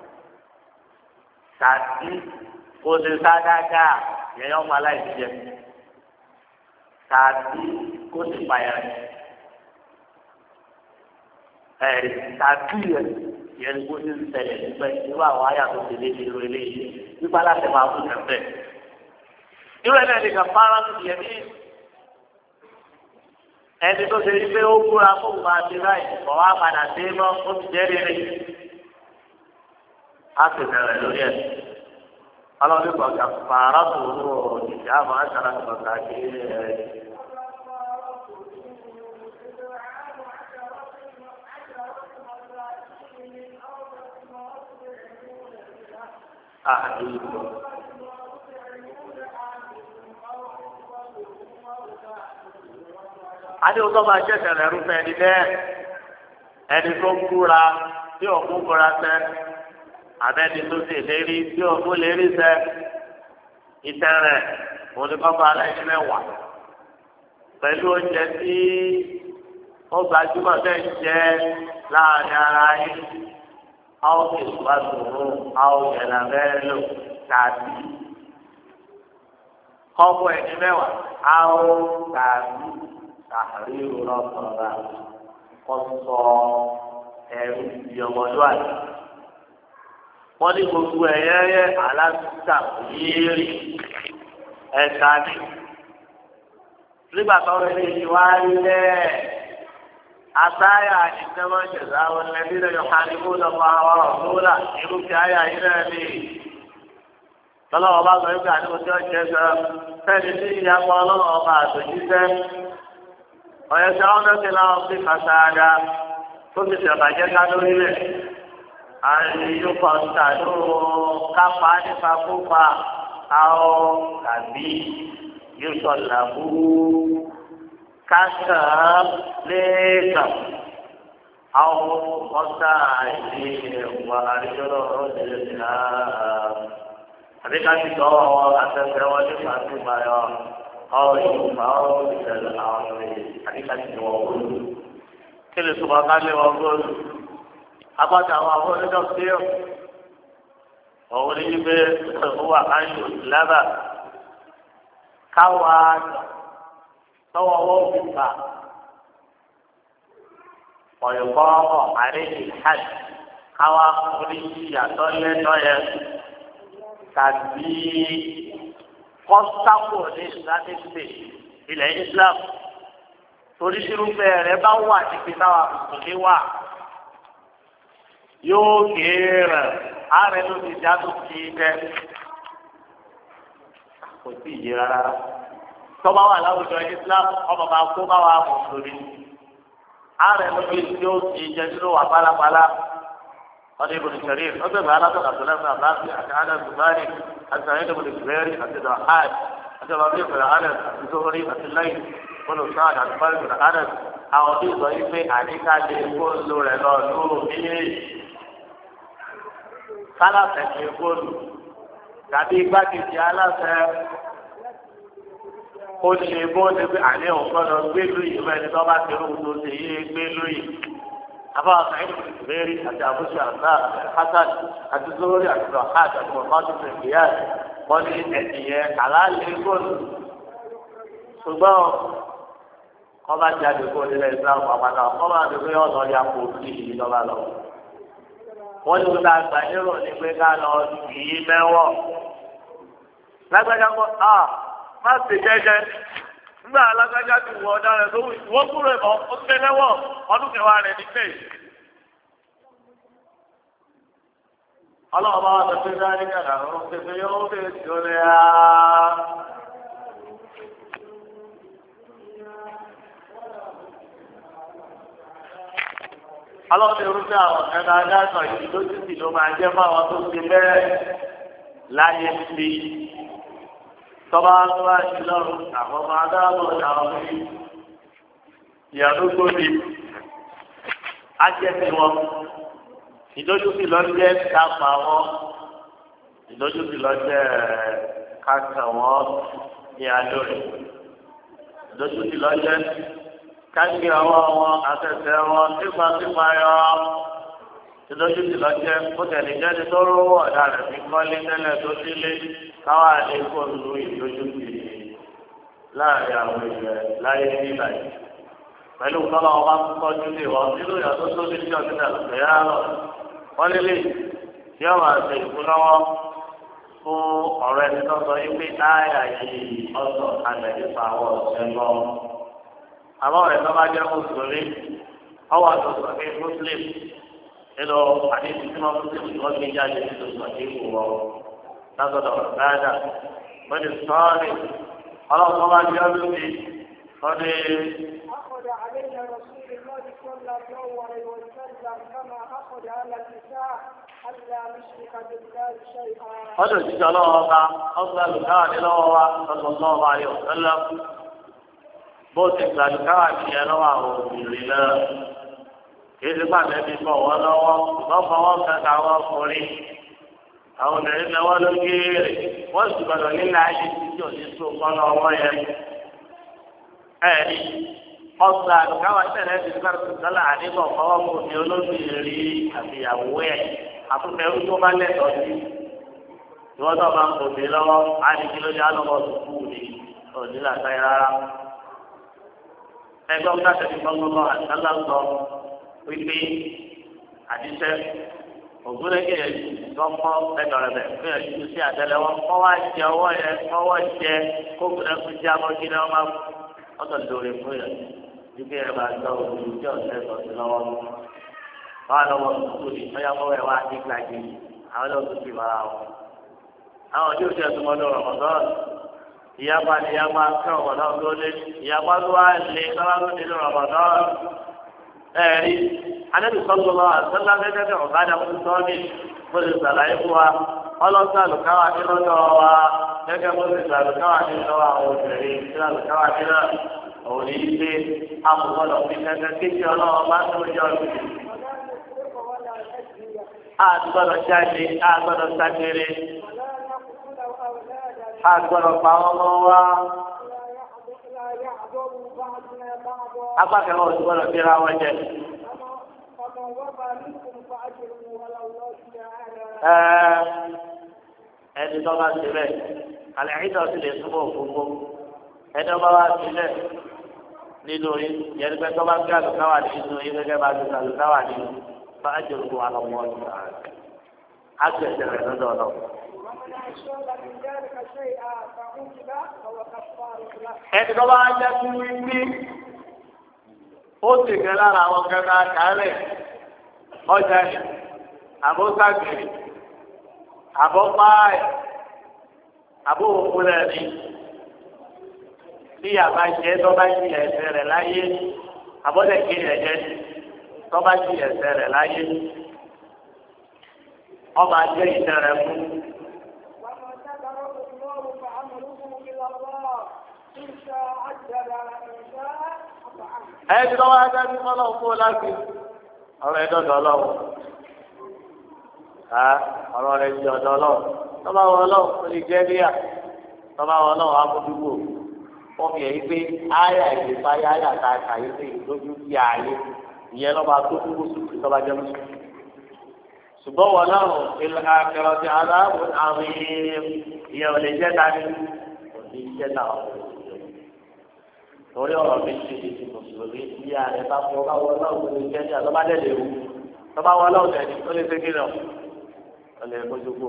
tàbí kó ṣe sádágà èèyàn ọmọ aláìsíjẹ tàbí kó sì pààyà ẹ̀ tàbí ẹ̀ yẹn kó sì ṣẹlẹ̀ nípa irú àwọn àyà tó ti lé nínú eléyìí nípa láti máa fún ẹ̀fẹ̀. irú ẹ̀dá ẹ̀dí kan fara tó yẹ ní ẹni tó ṣe ní pé ó kúra kó máa ti láì kọ́ wá padà dé mọ́ ó ti jẹ́ rere á sì bẹ̀rẹ̀ lórí ẹ̀. ọlọ́run kò kà fara tó rò ìjà àmọ́ àṣàrà tó kà kí ẹ̀. àdúgbò. adéwòn tó máa jẹ́ ìṣẹ̀lẹ̀ rúfẹ́ ẹni bẹ́ẹ̀ ẹni tó kúra tí òkú kúra sẹ́ àbẹ́ni tó sì lérí tí òkú lérí sẹ́ ìtẹ́ rẹ̀ olùkọ́kọ́ aláìsí mẹ́wàá pẹ̀lú oúnjẹ tí ó gbajúmọ̀ bẹ́ẹ̀ ń jẹ́ láàrin ara yín àwọn ìwádìí àwọn ìyẹ̀lẹ̀ bẹ́ẹ̀ lò tàbí kọ́kọ́ ẹni mẹ́wàá àwọn tàbí tàhírù lọ́sọ̀rọ̀ kọ́sọ̀ ẹ̀rù ìyọ̀mọ̀lúwàdì. wọ́n ní gbogbo ẹ̀yẹ́yẹ́ aláṣà yéèrè ẹ̀ka ní. nígbà tó ń rí ìwà ilẹ̀ àtàyà ìjọba ìjẹ̀dá wọn lẹ́bí lẹ́yìn kálífù lọ́pọ̀ àwọn ọ̀dọ́là irúfẹ́ àyà yìí náà ní. tọ́lọ́wọ́ bá sọ wípé àdéhùn tí wọ́n jẹ́ sọ fẹ́ni tí ìyàpọ̀ ọlọ́run ọba àtòjíṣẹ́ ọ̀yẹ́ tí wọ́n fẹ́ láwọn sí kàṣáájá tó ti ṣèbàjẹ́ ká lórí rẹ̀ àìyíyó kọ̀ǹtà ló kápá nípa kópa àwọn tàbí yóò sọ làbú kásà lẹ́ẹ̀kan àwọn kọ́ńtà ìdí ẹ̀wà àríyọ́rọ̀ ọ̀dẹ̀lẹ̀ sílá àbí ká ti tọ́ ọ àtẹ̀fẹ́ wọn nípa tó máa yọ. أو يقال الأمر حقيقة وقول كل سبحان الله وقول أبدا وقول تفسير وقول هو أن يسلب كوان سوى وقفا ويقام عليه الحد كوان قريشي يطلع طيب تدبير kọ́sápò ní islamic state ilẹ̀ islam torí irúfẹ́ rẹ̀ bá wà níbi táwa mùsùlùmí wà yóò kéèrè ààrẹ ló ti já tó kí jẹ kò sí ìyè rárá tọ́ba wà láwùjọ islam ọmọ máa kó bá wà mùsùlùmí ààrẹ ló ti tí ó kí jẹ sínú wà pálapàla wọ́n ní ibùdó sẹ́rí ọgbẹ́ ìgbà alásọ̀rọ̀ àtúnlẹ́sọ̀ àbáfi àti adam zubari àti sàyẹ́dẹ̀ ibùdó sẹ́rí àti dọ̀hán àti ọ̀bàbí ìfẹ̀rẹ̀ adam àti sọ́kọ́rí àti lẹ́yìn wọ́n lọ sáà àti báyìí ìfẹ̀rẹ̀ adam àwọn tí ìsọ yìí pé àníká lè kó lò rẹ̀ lọ lóru nílé kálàfẹ̀ ní kóòlù tàbí igbákejì aláṣẹ ó lè bó ní pé àní òǹkọ́ lọ gbé lóyè mẹ́rin tó bá ti rú tó ṣe yé gbé lóyè. أبا سعيد الزبيري أتى أبو شعباء الحسن أتى الزهري أتى الضحاك أتى مقاتل في القياس قال إن على الكل ṣùgbọ́n kọ́ba jáde kó nílẹ̀ islam àpàtà kọ́ba ti pé ọ̀nà ya kò sí ìjọba lọ. wọ́n ní wọ́n gbà nírò ní pé ká lọ kì í mẹ́wọ̀. lágbájá kọ́ a má sì jẹ́jẹ́ nígbà alágbájá ti wọ ọ̀daràn tó wọ́n kúrò ẹ̀kọ́ ó ti lẹ́wọ̀ ọdún kẹwàá rẹ̀ ní pé. ọlọ́run bá wà lọ sí dáadé kàdà ọ̀run pépé yóò fi ìṣòro yá. ọlọ́run ti rúfẹ́ àwọn ẹ̀ka adájọ́ yìí lójú sì ló máa jẹ́ fún àwọn tó ti bẹ́ẹ̀ láyé sí tọ́ba tó bá ti lọ́rùn àwọn ọmọ adájọ́ àwọn ọmọ ìyàwó gbòdì ajẹ́sí wọn ìdójútì lọ́jẹ́ kápá wọn ìdójútì lọ́jẹ́ kásá wọn ní adóre ìdójútì lọ́jẹ́ kájí ọwọ́ wọn àtẹ̀tẹ̀ wọn nípa pípa yọ ìdójútì lọ́jẹ́ kó tẹ̀lé jẹ́ni tó rówó ọ̀dà rẹ̀ fi kọ́lé tẹ́lẹ̀ tó délé káwá lè kó lu ìdójútì láàrin àwọn èèyàn láyé nígbà yìí pẹ̀lú kọ́lá ọba kọ́jú lé wọn nínú ìyàtọ̀ tó ní ìjọ sílẹ̀ lọ́yà lọ. wọ́n lé lè tí wọ́n máa ṣe ìkúlọ́wọ́ fún ọ̀rọ̀ ẹni tó sọ yìí pé táyà yìí ọ̀sọ̀ kalẹ̀ nípa àwọn ọ̀sẹ̀ lọ. àmọ́ ọ̀rẹ́ tó bá jẹ́ mùsùlùmí ọwọ́ àtọ̀sọ̀ ní muslim nínú àdéhùn tí wọ́n muslim wọ́n gbé jáde nínú sọ̀díkù wọn látọ̀dọ̀ dáadáa wọ́n ti sọ́ọ́rì ọlọ́run bá jẹ́ ọdún أخذ علينا رسول الله صلى الله عليه وسلم كما أخذ على النساء ألا نشرك بالله شيئا. هذا الشيء الله أفضل كان الله صلى الله عليه وسلم بوت كان يا نواه بالله كيف بعد ذلك هو نواه نواه كتاوى فوري أو نعم ولكن وسبحان الله يجزيه يسوع الله وياه ẹ̀rí ọ̀sà àlùkáwà tẹ̀lé ti sáré sọ́lá àdébọ̀ fọwọ́ kò ní olóbìnrin àbíyàwó ẹ̀ àtúntẹ̀rù tó bá lẹ́tọ̀ọ́ sí ìwọ́n tó máa ń kò dé lọ́wọ́ á ní kí ló dé alọ́wọ́ sùkúù ní òní làtàyè rárá. ẹgbẹ́ ọ̀gá tẹ̀lé gbọ́ngbọ́n àtàlà sọ wípé àdìsẹ́ ògúnrẹ́gẹ́ yẹn lọ́mọ ẹ̀dọ̀rẹ̀ bẹ̀ fún ẹ̀ tó sí àtẹlẹwọ́ kọ́ wá jẹ ọwọ́ yẹn kọ́wọ́ jẹ kókùnrin fún jábọ́ kí ni wọ́n máa ọ̀tọ̀ lórí fún yẹn wípé ẹ máa gbọ́ òun tí ọ̀sẹ̀ sọ̀tì lọ́wọ́ wọn lọ́wọ́ tuntun ní ọ̀yàwó ẹ̀ wá ní gbàgbé àwọn lọ́wọ́ tuntun ìmọ̀ra wọn. àwọn ọdún tí ẹ̀sùn mọ́tò rọ̀mọ̀tọ́ ìyapa ni ìyapa kí rọ̀mọ̀tọ́ tó lé ìyapa tó wá lé lọ́wọ́ tó nínú rọ̀mọ̀tọ́ ẹ̀rí anábì sọ́kùn lọ àtúntà gẹ́gẹ́ ọ̀gádà fún sọ́ọ̀nì bó ti sàlàyé fún wa ọlọ́sàn àlùkáwà ní lọ́dọ̀ wa gẹ́gẹ́ bó ti sàlùkáwà ní lọ́wọ́ àwọn obìnrin tí àlùkáwà ní náà òun ní í pé amúgbọ́dọ̀ fi gẹ́gẹ́ kéjì ọlọ́wọ́ bá tó jọ sí. àgbọ̀dọ̀ jáde àgbọ̀dọ̀ sákéré àgbọ̀dọ̀ pa ọmọ wa. apákẹ́ wọn ò gbọ́dọ̀ fi ra wọn jẹ. ẹni tó bá ti bẹ́ẹ̀ alẹ́ àyíká ti lè túbọ̀ gbogbo ẹni tó bá wá ti bẹ́ẹ̀ nínú yín yẹn pé tó bá gbé àlùkáwà nínú yín gẹ́gẹ́ bá ti àlùkáwà nínú bá a jòrò kó alọ́mọ ọdún náà á ti ẹ̀jẹ̀ rẹ̀ lọ́dọ̀ náà. ẹni tó bá jẹ́ kú wípé ó sì kẹ́ lára àwọn kẹta kálẹ̀ ọjà ni àbóṣàgbèrè àbọ̀páì àbóhùnkúlẹ̀ ni bí àbá jẹ́ tó bá jí ẹsẹ̀ rẹ̀ láyé àbọ̀dẹ̀kì rẹ̀ jẹ́ tó bá jí ẹsẹ̀ rẹ̀ láyé ọba jẹ́ ìtẹ̀ rẹ̀ fún. ẹni tó wá dájú mọ́ lọ́wọ́ fún ọ láti ọ̀rọ̀ ẹ̀dọ́dọ̀ ọlọ́wọ́ ká ọ̀rọ̀ rẹ̀ di ọ̀dọ̀ ọlọ́wọ́ tọ́ba wọ ọlọ́wọ́ ó lè jẹ́ bíyà tọ́ba wọ ọlọ́wọ́ amúdúgbò wọ́n fi èyí pé áyà ìgbésí ayé áyà ká kàyé pé lójú bí ayé ìyẹn lọ́ba tó kúkú sùkú tọ́ba jẹ́ mùsùlùmí. ṣùgbọ́n wọn náà ilé akẹ́rọ̀ ti aláàbò àwọn ìyẹn ò lè jẹ́ dání kò ní jẹ́ náà torí ọ̀rọ̀ mi ti di mùsùlùmí bí ààrẹ bá fọ bá wọ ọlọ́run tó lè jẹ́ ní àtọ́bá dẹ́lẹ̀ ewu tọ́ba wọ ọlọ́run tẹ̀lé ó lè ṣe kíni ọ̀ ó lè mójú kó.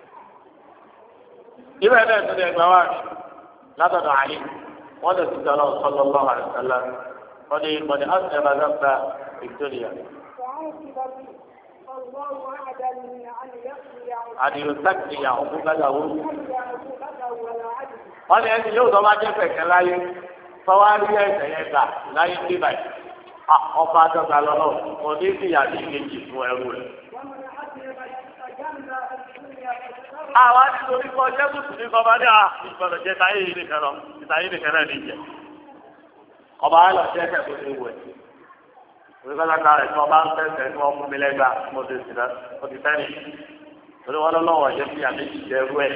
ibẹ̀ náà tó lè gbà wá látọ̀dọ̀ àyè wọ́n lè ti dọ́lọ́ sallallahu alaihi wasallam wọ́n ní ìmọ̀ni ọ̀sẹ̀ bá dọ́gba Victoria. أحدا أن يقضي àdìyó sákìlì àwọn fún gbàgbà wo. عقوبته ولا عدل. wọ́n ní ẹni yóò sọ máa jẹ́ kẹ̀kẹ́ láyé fọwárí ẹ̀sẹ̀ yẹn gbà láyé ní báyìí. ọba dọ́gba lọ́nà kò ní ìyá ní ìkejì fún ẹrú rẹ̀. ومن أذنب استجنب الدنيا فاستغفر. àwa ní torí kọ jẹ́ mùsùlùmí kọ́ bá dé à ìgbọ̀dọ̀ jẹ́ táyé yìí nìkan lọ táyé nìkan náà nìjẹ́. ọba á lọ sí ẹsẹ̀ tó ti wẹ̀. òṣìṣẹ́ láta rẹ̀ tí wọ́n bá ń tẹ̀sẹ̀ tí wọ́n mú mi lẹ́gbàá mo ti sì náà mo ti fẹ́ nìyí. torí wọn lọ́wọ́ jẹ́ sí àmì ìjẹ́ rú ẹ̀.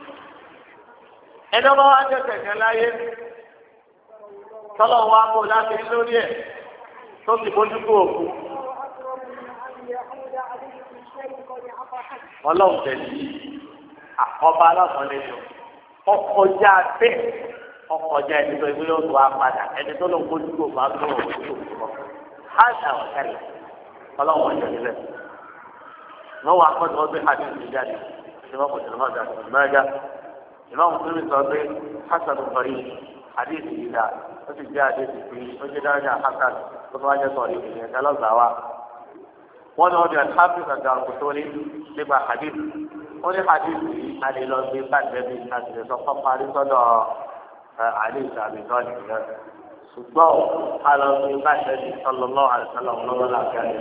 ẹni ọba wa jẹ́ kẹ̀kẹ́ láyé tọ́lọ́ wa kó láti lórí ẹ̀ tó sì bójú kó òkú. ọlọ́run tẹ̀lé ọba alákọ̀ọ́lẹ̀ yọ ọkọjá bẹ́ẹ̀ ọkọjá ẹni tó ìwé yóò tó a padà ẹni tó lọ bójú kó bá tó òkú tó kọ́ káàdà ọ̀tẹ̀lẹ̀ ọlọ́run ọ̀jọ̀ nílẹ̀. wọ́n wá kọ́ ọdún àti ìjáde ìmọ̀ kò tẹ̀lé ọ̀dà ìmọ̀ọ́jà ìmọ̀ kò tẹ̀lé sọ pé hasan kọ̀rí àdéhùn yìí dá ó sì jẹ́ àdéhùn pé ó jẹ́ dáadáa hasan tó bá jẹ́ sọ̀rọ̀ ìyẹn kálọ́gbà wa. wọ́n ní wọ́n bí alhamdu kàdà àkùtòrí nípa hadith wọ́n ní hadith yìí a lè lọ gbé bàtẹ́bí àti ìsọ pápárí sọ́dọ̀ àlè ìsàmì náà nìyẹn ṣùgbọ́n a lọ gbé bàtẹ́bí sallallahu alaihi wasallam lọ́wọ́ láti àlè.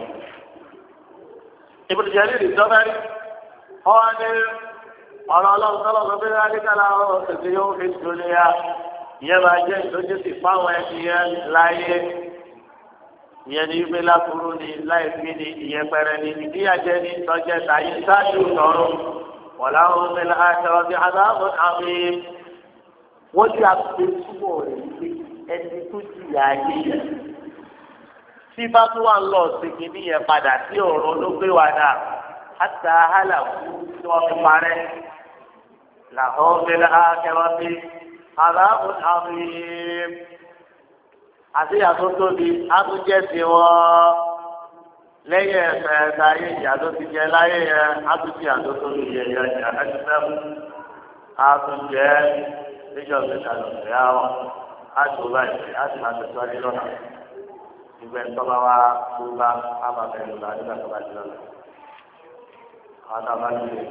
ibùdó jẹ́rìí ìjọba rí wọ́n ní ọ̀rọ̀ ọlọ́run sọ́lọ́ sọ pé rádíkàlà ọ̀rọ̀ tètè yóò fi dúró ya ìyẹn máa jẹ́ ìdójútì fáwọn ẹni yẹn láyé ìyẹn ní wípé lákúrú ni láìpé ni ìyẹn pẹrẹ ni ìdíyàjẹ ni tọjẹ tàyè sáájú lọ́rùn wọlá wọn fẹlẹ àṣẹwọ bí adáàbò àmì wọn ti àpè túbọ̀ rẹ wípé ẹni tó jìyà ayé yẹn tí bá tún wà ń lọ ṣègbè níyẹn padà sí ọ̀rọ̀ ló gbé wa náà àtà hàlà fún tí wọn fi parẹ́ làwọn fẹlẹ àṣẹwọ bí adáàbò àmì àti ìyàtọ̀ tóbi àtúnjẹ sí wọn lẹ́yìn ẹsẹ ẹsẹ ayé ìyàtọ̀ ti jẹ láyé yẹn àtúnjẹ ìyàtọ̀ tóbi yẹ yẹ yẹ ẹsẹ àtúnjẹ níjọba ìdàlọ ìyá wọn àtúbà ìṣe àti àtúntò àdìlọ́nà ìgbẹ́ tọ́ba wa túbà àbàbẹ̀ lọ́la nígbà tó bá ti lọ́la àwọn tábà ti lè.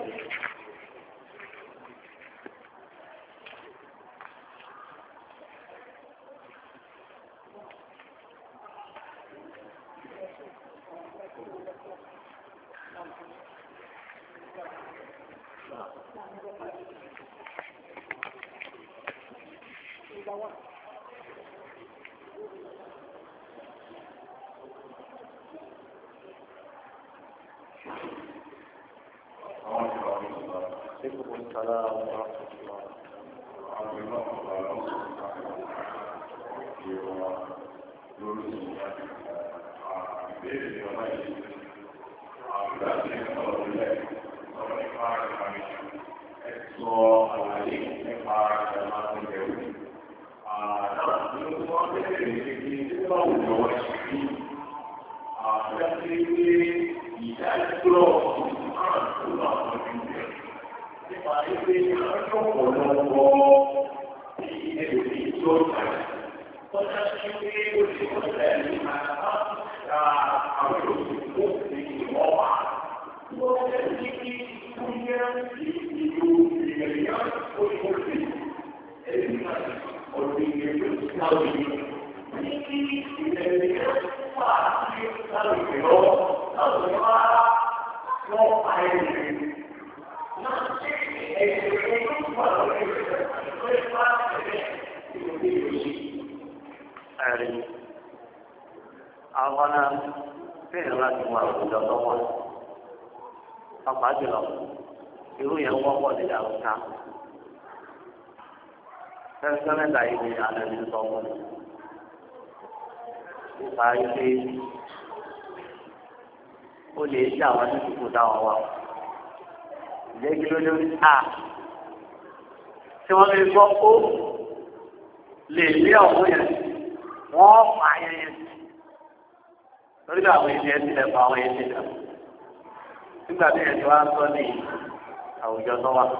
àwọn náà bẹ́ẹ̀ láti wọ àwùjọ lọ́wọ́ ọ̀pá jùlọ irú yẹn wọ́pọ̀ nílẹ̀ àwùjọ. Fẹ́ńsẹ́ mẹ́ta yìí ni àlẹ́ mi sọ fún mi. Nípa ilé ó lè ṣe àwọn ní kúkú táwọn wà. Ìjẹ́ kí ló lórí à tí wọ́n lè gbọ́ ó lè lé ọ̀hún yẹn wọ́n fà á yẹn yẹn. Lórí àwọn ènìyàn ti lẹ̀ fún àwọn ènìyàn. Nígbà tí ẹ̀sìn wa ń sọ ní àwùjọ tó wà.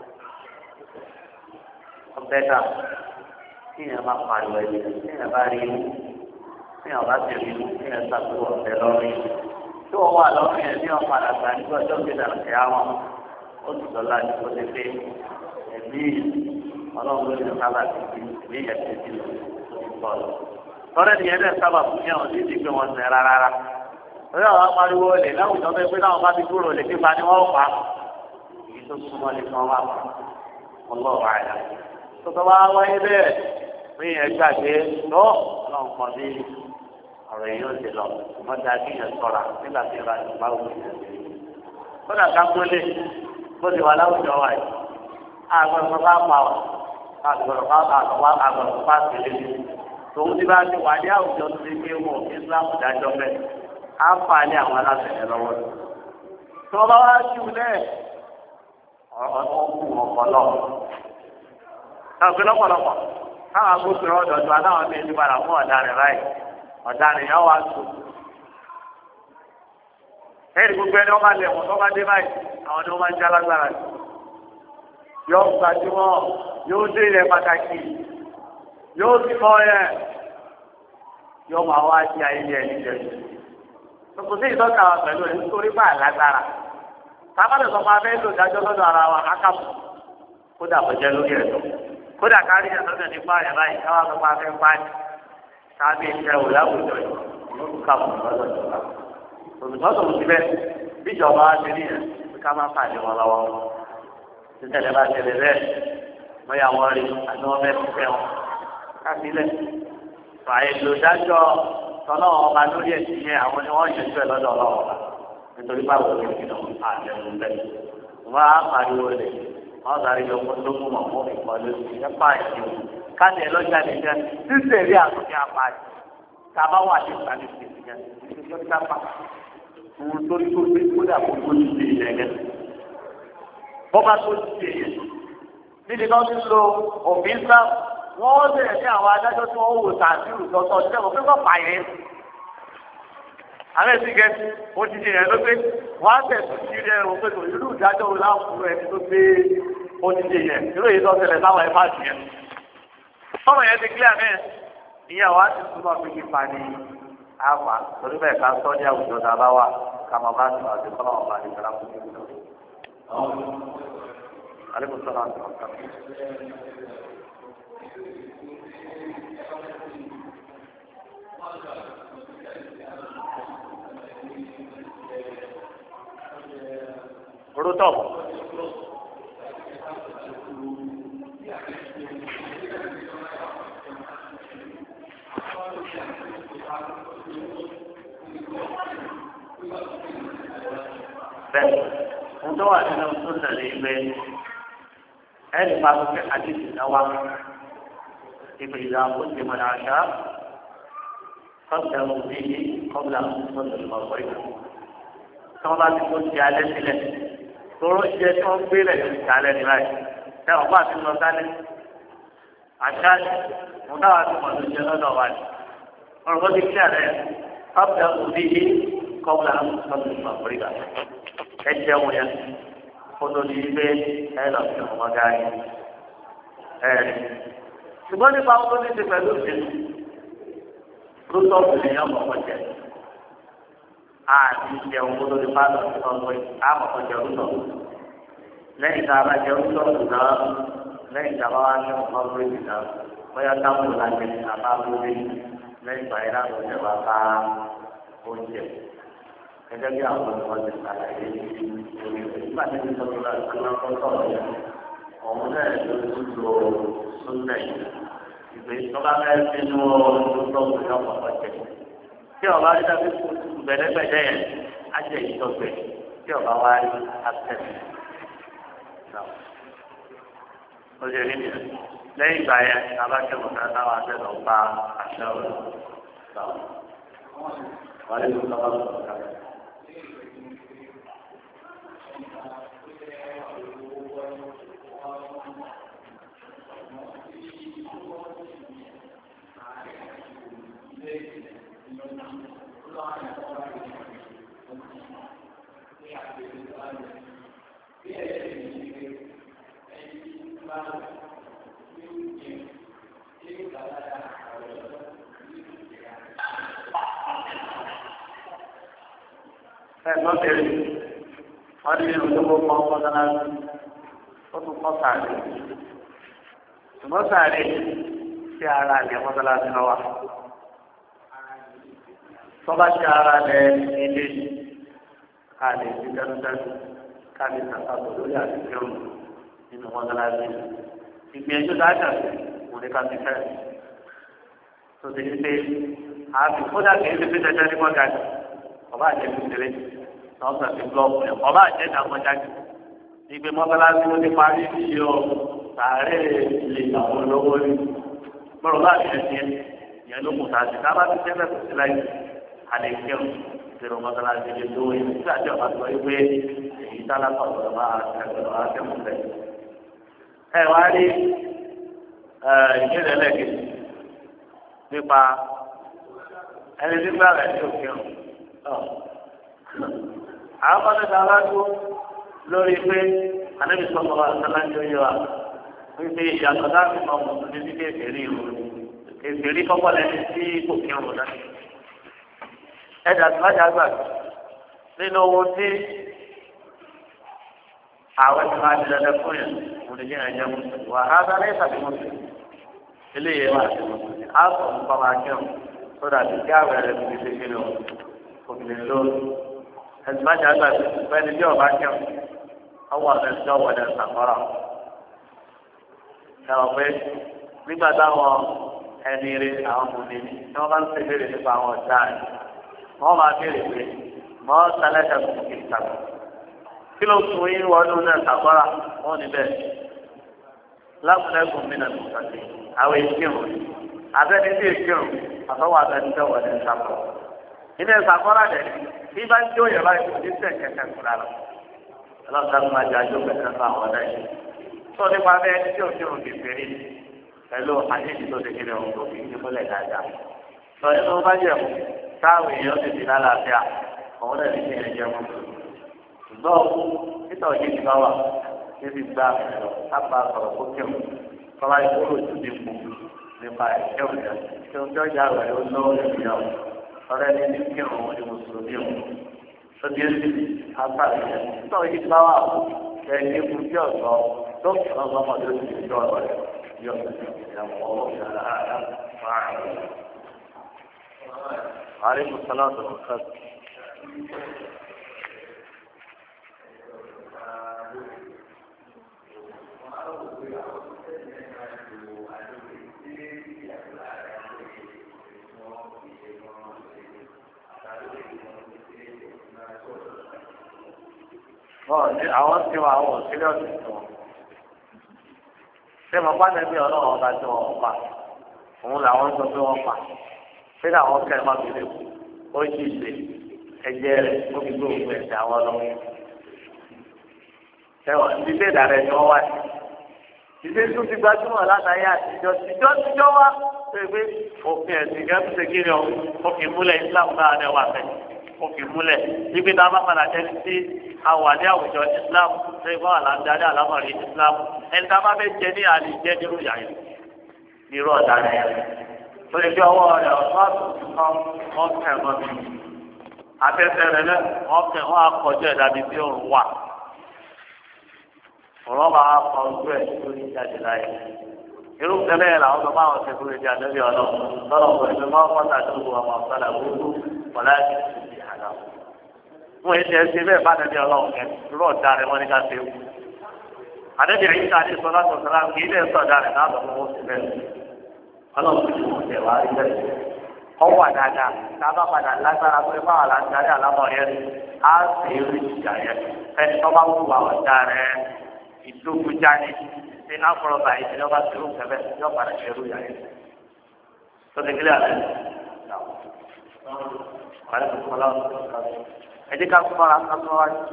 Ọbẹ̀ dà kí èèyàn máa pariwo ẹni kí èèyàn bá rí inú kí èèyàn bá tẹ̀lé inú kí èèyàn ṣàtúwọ̀ ọ̀bẹ lọ́rí tí wọ́n wà lọ́wọ́ yẹn ní ọ̀pá àgbà nígbà tó ń gbé dàrú kẹ́ àwọn ó sì lọ́la ní kó lè pé ẹ̀mí ọlọ́run ló ní sábà ti di ní ẹ̀sìn ti lò ó ti bọ̀ lọ. tọ́lẹ̀ nìyẹn náà sábà fún yẹn ò ní ti gbé wọn sẹ́ rárá. orí àwọn apariwo lè láwùjọ bẹ́ẹ̀ pé láwọn bá ti kúrò lè pípa ni wọ́n pa èyí tó súnmọ́ ní kí wọ́n wá pa ọlọ́run àyà. tó tọ́ bá wáyé bẹ́ẹ̀ pé yẹn gbàgbé tó ọlọ́run kan ní ọ̀rọ̀ yìí ó ti lọ wọ́n ti àkíyàn sọ̀ra nígbà tí ìbá ti bá òkú yẹn ti rí. kódà ká gbólé bó ti wà láwùjọ wa yìí àgbẹ̀rún bá pa ọ́ àgbẹ̀rún bá pa àgbẹ̀rún bá àgbẹ̀rún bá tẹ̀lé mi. tòun ti bá ti wà ní àwùjọ tó ti gbé wọn Islam dájọ́ bẹ́ẹ̀ á fà ní àwọn aláṣẹ lọ́wọ́. tí wọ́n bá wá sí ilẹ̀ ọkùnrin ọ̀pọ̀lọ́ ọ̀pọ̀lọpọ̀ káwọn agbófinró ọ̀dọ̀dọ̀ aláwọn bíi ti padà fún ọ̀daràn báyìí ọ̀daràn yẹn wá sùn. ẹ̀rí gbogbo ẹni wọ́n bá lẹ̀ wọ́n tó bá dé báyìí àwọn ni wọ́n máa ń já lágbára jù. yóò gbajúmọ̀ yóò dé ilẹ̀ pàtàkì yóò sì kọ́ ẹ̀ yóò máa wá sí ayẹyẹ ẹ̀níjẹ. kò sí ìtọ́ka wa pẹ̀lú ẹ̀ nítorí bá lágbára. sábàdàn sọ fún abẹ́ lò dájọ́ lọ́dọ̀ ara wa ákàbù kódà kò jẹ́ lórí ẹ̀tọ́ kódà kárí ẹ̀sọ́kẹ̀ nípa ẹ̀ báyìí káwá sọ fún afẹ́ pàṣẹ kábí ìṣẹ́ òun láwùjọ yìí ló ń kà fún lọ́dọ̀ ìjọba. olùtọ́sọ̀ ti bẹ́ẹ̀ bíjọba ti rí ẹ̀ ká má pàdé wọn lọ́wọ́. títẹ̀lé bá tẹ̀lé bẹ́ẹ̀ bóyá wọ́n rí àti wọ́n bẹ́ẹ̀ fẹ́ wọn káfílẹ̀. fàáyé lò dájọ́ tọ́lọ́wọ́ ọba lórí ẹ̀sìn yẹn àwọn ni wọ́n yẹn fẹ́ lọ́dọ̀ ọlọ́wọ́ ọba nítorí báwo ni kí ló ń pa àtẹ̀wò bẹ́ẹ̀. wọ́n á pariwo rẹ̀ wọ́n sáré yọ fún lókun mọ̀ fún ìkọlù ìjẹ́pá ìṣòwò káàdì ẹ̀ lọ́jà nìjẹ́ sísèrí àtúnṣe apáyé tábà wà ní ìpàdé ìṣèjìyàn ìṣèjọ́ ní kápá òun torí tó gbé kódà kó tó ti ṣe ìyẹn gẹ́. bọ́bá tó ti ṣe ìyẹn níbi náà ti lo òfin sá wọ́n lè ní àwọn adájọ́ tí wọ́n wò tàbílù tọ́tọ́ ṣẹ́ wọ́n fẹ́ kọ́ pààyàn. alẹ́ sì gẹ̀ẹ́sì ó ti ṣe ìyẹn ló pé wọ́n á tẹ̀sí sí ilé ẹ̀rọ pé kò irú ìdájọ́ wo láwùjọ ẹni tó gbé ó ti ṣe ìyẹn irú èyí tó ṣẹlẹ̀ sáwọn ẹ̀fà ṣìyẹn. ọmọ yẹn ti kílẹ̀ mẹ́ẹ̀ ìyàwó á ti túbọ̀ fi kípa ní àpá torí bẹ́ẹ̀ ká sọ́ ní àwùjọ tá a bá wà ká máa bá sọ̀rọ̀ àti kọ́lá ọ̀bà ní ìgbàlá fún mi. aleykum salaam wa rahmatulah. Rútọ̀. Bẹ́ẹ̀ ń tó wà nínú tó tẹ̀lé ìgbé ẹni máa tó fẹ́ àdìsí náà wá ìgbé ìlà àkóso ìmọ̀lá àṣà kọ́ńtà òbí kọ́ńtà òbí ìmọ̀lá ìgbà. Tí wọ́n bá ti kó ti alẹ́ sílẹ̀ tóró jẹ tí wọ́n gbé lẹ̀ lórí ìsàlẹ̀ ní báyìí ẹ ọ̀pá àti lọ sálẹ̀ àṣà mo dáwà tó mọ̀ ló jẹ lọ́dọ̀ wa ni ọ̀rọ̀ bó ti kí àlẹ́ kọ́ńtà òbí kọ́ńtà òbí ìmọ̀lá ìgbà. ẹ jẹun yẹn kótó di ilé ẹ lọ sí ọmọ gáyé ẹ ṣùgbọ́n nípa tó ní ti pẹ̀lú ìṣèlú lótọ́ òbílẹ̀ yẹn kọ̀ọ̀kan jẹ àti ìjẹun kótó di pálọ̀ sí ọmọ yìí àkọ́kọ́ jẹ lótọ́ lẹ́yìn tá a bá jẹ lótọ́ náà lẹ́yìn tá a bá wá ní ọmọ bíréjì náà bóyá táwọn ìlànà àbá lórí lẹ́yìn ìgbà yẹn láti ọjọ́ bá bá oúnjẹ. Gẹ́gẹ́ bí àwọn ọmọ ti ṣàlàyé orí rẹ̀ nígbà tí wọ́n sọ̀rọ̀ láti máa kọ́ sọ̀rọ̀ yẹn ọ̀hún náà ló ń lo súnlẹ̀ yìí ìgbé tọ́ba bẹ́ẹ̀ sínú lọ́sọ̀rọ̀ yẹn ọ̀pọ̀ jẹ. tí ọba rí dábí gbẹ̀dẹ́gbẹ̀dẹ́ yẹn á jẹ́ ìtọ́gbẹ̀ tí ọba wá rí àtẹ̀sí. ó ṣe rí nìyẹn lẹ́yìn ìgbà yẹn abájọ́ mọ̀tà táwọn akẹ́kọ̀ọ́ bá àṣẹ ọ̀rọ̀ wọ́n lè lọ́wọ́ lọ́wọ́ ẹ̀ lọ́ bẹ̀rẹ̀ wọ́n ní olówó kan mọ́sálásí ó tún kọ́ sàárè ṣùgbọ́n sàárè sí ara ilẹ̀ mọ́sálásí náà wà tọ́ba sí ara ilẹ̀ ilé ká lè fi dánúdánú ká lè sàkàtọ̀ lórí àtijọ́ nínú mọ́sálásí ìgbìyànjú dáadáa kò ní ká ti fẹ́ tó ti ní pé àbí kódà kìí ṣe fi dandan ní mọ́gà jù ọba àjẹsí tẹ̀lé lọ́sàn ti blọọkù rẹ̀ ọba àjẹsí àmọ́jáde ìgbé mọ́sálásí ló ti parí sí yọ sàárè ilé àwọn olówó rí gbọ́dọ̀ bá àjẹsí yẹn ló kù sáà sí ká bá ti tẹ́lẹ̀ kù sí láyé alẹ́ kírun ìṣòro mọ́sálásí lè lówó yẹn nígbà tí ọba sọ wípé èyí tálákọ̀ lọ́wọ́ bá àtẹ̀kùn rẹ̀ ẹ wá rí ìbéèrè ẹlẹ́gẹ̀ẹ́ nípa ẹni nígbà rẹ̀ ní òkè ọ̀. àwọn kọ́ni ta bá tó lórí pé anábì sọ́kọ̀ wa sáláńjọ yẹ wa wípé ìyàtọ̀ láti mọ mùsùlùmí sí kéferì ìlú kéferì kọ́kọ́ lẹ́ni sí òkè ọ̀hún náà. ẹ̀dà tó bájà gbà nínú owó tí àwọn ti máa di dandan fún yẹn mo lè jẹ́ ẹ̀jẹ̀ mùsùlùmí wà á dá lẹ́yìn tàbí mùsùlùmí eléyìí wà sí mùsùlùmí á sọ nǹkan máa kírun tó dàbí kí àwẹ̀ rẹ̀ fi ṣe kí ni o òmìnir lórí ẹ̀sìn máa jágbà sí fẹ́ni bí ọba kírun ọwọ́ àbẹ̀sí ọwọ́ ẹ̀ sàkọ́rọ̀ ẹ̀rọ pé nígbà táwọn ẹni rí àwọn mùmí tí wọ́n bá ń ṣèlérí nípa àwọn ọ̀tá rẹ̀ wọ́n máa béèrè pé mọ́ sálẹ́kẹ̀ kò kì í sàkọ́ kí ló tún yín wọnú náà sàkọ́rà wọ́n ní bẹ́ẹ̀ lábùlẹ́gùn mí nà tó sàkè àwọn ìkírun abẹ́ni tí ìkírun àtọwọ́ abẹ́ni tó wọlé sàkọ́ ilé sàkọ́rà dẹ̀ bí bá ń jó yẹn báyìí kò ní sẹ̀ kẹ̀kẹ́ kúrò lọ ọlọ́sàn máa jẹ́ àjọ kẹ̀kẹ́ fún àwọn ọ̀dọ́ yìí tó nípa bẹ́ẹ̀ tí òkírun kì í fèrè pẹ̀lú àdéhùn tó ti kiri ọ̀hún tó fi ní múlẹ̀ dáadáa sọ inú bá jẹ̀ mú táwọn èèyàn ti di lálàáfíà òun náà ní kí ẹ jẹun ṣùgbọ́n títà òjì ti bá wà níbi gbà ẹ̀rọ lápá sọ̀rọ̀ kó kẹ́wọ̀n kọ́lá ìkóró tó ti mú nípa ìkẹ́wọ̀n yẹn tí ó ń jọ́jà rẹ̀ ó lọ́wọ́ ìyàwó ọ̀rẹ́ ní ní kẹ́wọ̀n wọn ni mùsùlùmí ọ̀ tó di ẹsẹ̀ apá rẹ̀ títà òjì ti bá wà ẹni kú sí ọ̀sọ́ tó kọ́ ọmọdé ó ti jọ ọ̀rọ̀ rẹ̀ yọ ìyàwó عليكم السلام ورحمة àwọn tí wọn àwọn òṣèlú ọ̀sìn tí wọn ṣé mo bá nẹbi ọlọ́run ọba tí wọn pa òun làwọn sọ pé wọn pa ṣé làwọn kẹrin máa fi lè kú ó sì ṣe ẹ̀jẹ̀ rẹ̀ ó fi gbé òkú ẹsẹ̀ àwọn lọ. ẹwà ìdílé ìdàrẹ ni wọn wá sí ìdílé tó ti gbajúmọ̀ látàrí àtijọ́ tijọ́ tijọ́ wá pé pé òfin ẹ̀sìn gẹ́gẹ́ ṣe kí ni ọ ó fi múlẹ̀ Islam náà ní wà fẹ́ ó fi múlẹ̀ ibi tá a bá padà jẹ́ sí àwàdí àwùjọ Islam ṣé ìfọ̀ àlàndáde àlámọ̀rí Islam ẹni tá a bá fẹ́ jẹ ní àlè jẹ́ nírú ìyá yẹn nírú ọ̀dà rẹ̀ lórí bí ọwọ́ rẹ̀ ọ̀tọ́ àtúntò wọn kẹ́ wọn bí afẹ́fẹ́ rẹ̀ náà wọn kẹ́ wọn akọjọ́ ìdàbí tí òun wà ọ̀rọ̀ máa kọ ojú ẹ̀ tó ní jáde láyé irú tẹ́lẹ̀ làwọn tó máa ń ṣe kúrò ní àdébí ọ̀nà lọ́rọ̀ pẹ̀lú máa ń pọ́tà tó wù ọmọ ọ̀sán àbúrú wọlé àti ìdí àná. wọ́n yé ṣe bẹ́ẹ̀ bá àdébí ọlọ́run kẹ́ irú ọ̀dà rẹ̀ wọ́n ní ká ṣe wù. àdébí ẹ̀yìn ká ní sọlá tó sọlá kì í lè sọ ọ̀dà rẹ̀ náà lọ́wọ́ sí bẹ́ẹ̀ ọlọ́run ti mú ọ̀tẹ̀ wá rí bẹ́ẹ̀. ọwọ́ àdáadáa tá a bá padà lágbára pé báwa là ń darí àlámọ̀ yẹn á sì rí ìjà yẹn ẹni tó bá wù wà ọ̀dà rẹ̀ ìdókòjáde ṣe áfọlọba yìí lọba tó ń kẹfẹ yọ padà ṣe irú yàrá tó ti kílẹ̀ àlẹ́ wàlẹ́ tó kọ́ lọ́wọ́ ẹ jẹ́ ká súnmọ́ra ká súnmọ́ra jù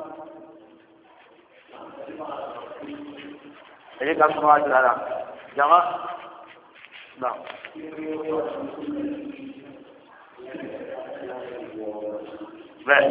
ẹ jẹ́ ká súnmọ́ra jù rárá jàmá gbà. bẹ́ẹ̀.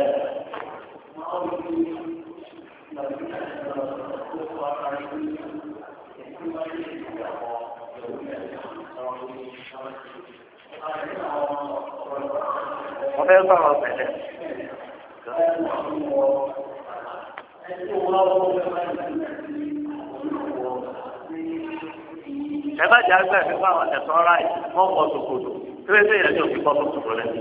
wọ́n fẹ́ sọ̀rọ̀ pẹ̀lẹ́ ẹ bá jẹ́ àgbẹ̀ fún àwọn ẹ̀sọ́ ọ̀rá yìí wọ́n kọ́ sòkòtò tí wọ́n ṣèyàn ní òfin kọ́ sòkòtò rẹ̀.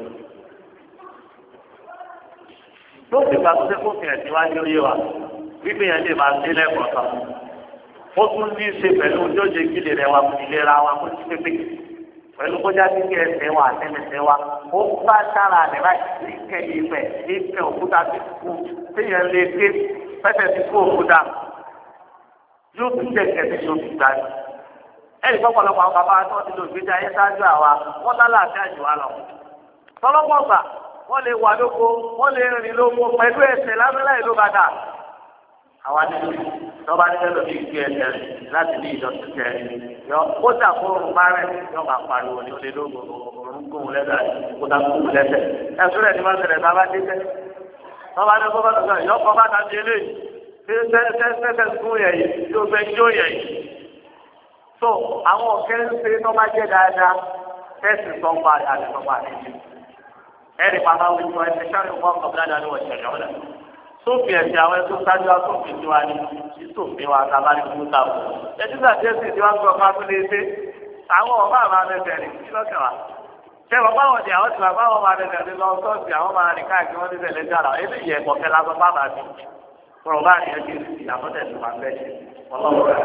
lóòtù ìgbà tó ṣe kó fi ẹ̀sìn wá ní oyé wa wípé yẹn lè máa dé lẹ́kọ̀ọ́ kan. ó tún ní í ṣe pẹ̀lú ojóòjì kílè rẹ̀ wa ìlera wa kó ti pépé pẹ̀lú kọjá sí kí ẹsẹ̀ wa àtẹnẹsẹ̀ wa ó bá sára rẹ̀ báyìí ní kẹ́yìn ìfẹ́ ní kẹ́ òkúta ti kú téèyàn lè ké pẹ́pẹ́ ti kú òkúta yóò tún jẹ́ kẹ́sì yóò fi gbà ní. ẹnì pọ̀pọ̀lọpọ̀ àwọn bàbá tó ti lò ìgbésí ayé sáájú àwa wọ́n lálàáfíà jù wá lọ. tọ́lọ́pọ̀ gbà wọ́n lè wà lóko wọ́n lè rìn lóko pẹ̀lú ẹsẹ̀ lábẹ́lá ìlú bàtà. àwa nínú tọ́ba nílẹ̀ lómi ìgbé ẹsẹ̀ láti ní ìdọ̀tí tẹ̀ yọ kó dà kó rùn márẹ̀ yọ máa pariwo ní olè lóko òrùn kóhun lẹ́sẹ̀ kó dà kóhun lẹ́sẹ̀ ẹ̀sùn rẹ̀ ní wọ́n ṣẹlẹ̀ bá bá dé tẹ́ tọ́ba ní kó bá tó sọ̀rọ̀ yọ kọ́ bá ta di eléyìí tẹ́tẹ́tẹ́tẹ́ sún yẹ̀ yìí tó fẹ́ jó yẹ̀ yìí. so àwọn ọ̀kẹ́ ń ṣe tọ́ba jẹ́ dáadáa tẹ́sí sọ́pa àti sọ́pa àti ẹ̀rì pàmò àwọn ìjọ ẹ̀sẹ̀ sáré wọn kọ̀ bíláàdà ní wọ́n ṣẹlẹ̀ ọ̀dà sófin ẹ̀sìn àwọn ẹ̀sùn sáájú asòfin tí wàá ní sísòfin wa tábà ní kú táwọn ẹ̀dígbà tí ẹ̀sìn tí wàá gbọ́ máa tún lè ṣe àwọn ọ̀bá àmà bẹ̀rẹ̀ kí lọ́kàn wa ṣé bàbá wọn ni àwọn ti bàbá wọn máa bẹ̀rẹ̀ lọ sọ́ọ̀sì àwọn máa rìn káàkiri wọn ní tẹ̀lé dára eléyìí ẹ̀kọ́ kẹ́ lásán bá máa fi kọ̀rọ̀ bá rìn ẹ̀kí ìyàtọ̀ tẹ̀sí máa bẹ̀ ṣe ọlọ́run rẹ̀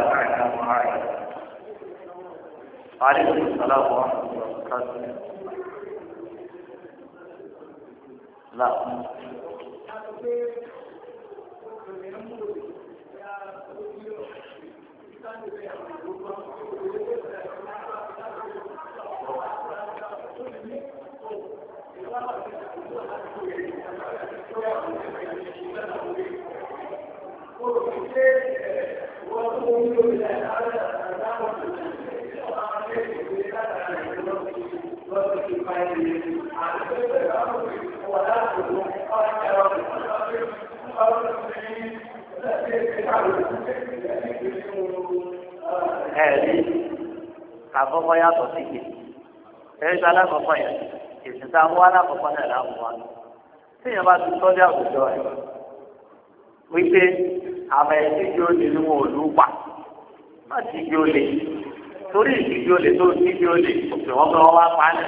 ẹ̀rí àkọ́kọ́ yàtọ̀ sí kejì ẹ̀rí tó alákọ̀ọ́kọ́ yẹn èsì tá a mú alákọ̀ọ́kọ́ náà láàmú wa tíyẹn bá ti tọ́jú àwùjọ ẹ̀ wípé àmọ́ ẹ̀sìn tí ó lè ní wọn ò lù pa má ti di olè torí ìdí olè tó ti di olè òkè wọn bẹ wọn wá pa á lẹ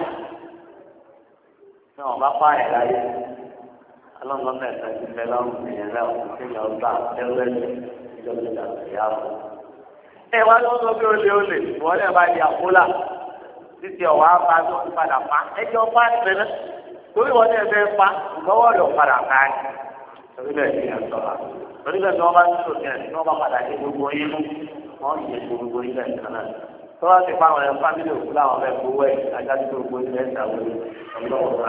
ní wọn bá pa ẹ̀ láyé alọ́nà mẹ́ta ti fẹ́ lọ́rùn ìyẹn náà tíyẹn ọgbà ẹgbẹ́ ìjọba ìjọba ìyá wọn. ẹ wá lọ́wọ́ bí olè olè wọ́n lè máa di àkólà títí ọ̀wá bá tó ń padà pa ẹjọ́ pa ìpínlẹ̀ torí wọ́n lè fẹ́ pa lọ́wọ́ rẹ̀ padà ká ẹ̀ torí bẹ́ẹ̀ ni ẹ̀ sọ̀rọ̀ torí bẹ́ẹ̀ ni wọ́n bá ń sọ kẹ́ ẹ̀ tí wọ́n bá padà dé gbogbo yín mú wọ́n yẹ gbogbo yín lẹ́yìn kan náà tó wá ti pa àwọn ẹ̀ fámìlì òkú láwọn fẹ́ gbowó ẹ̀ ajáde gbogbo yín lẹ́yìn àwọn ọlọ́wọ́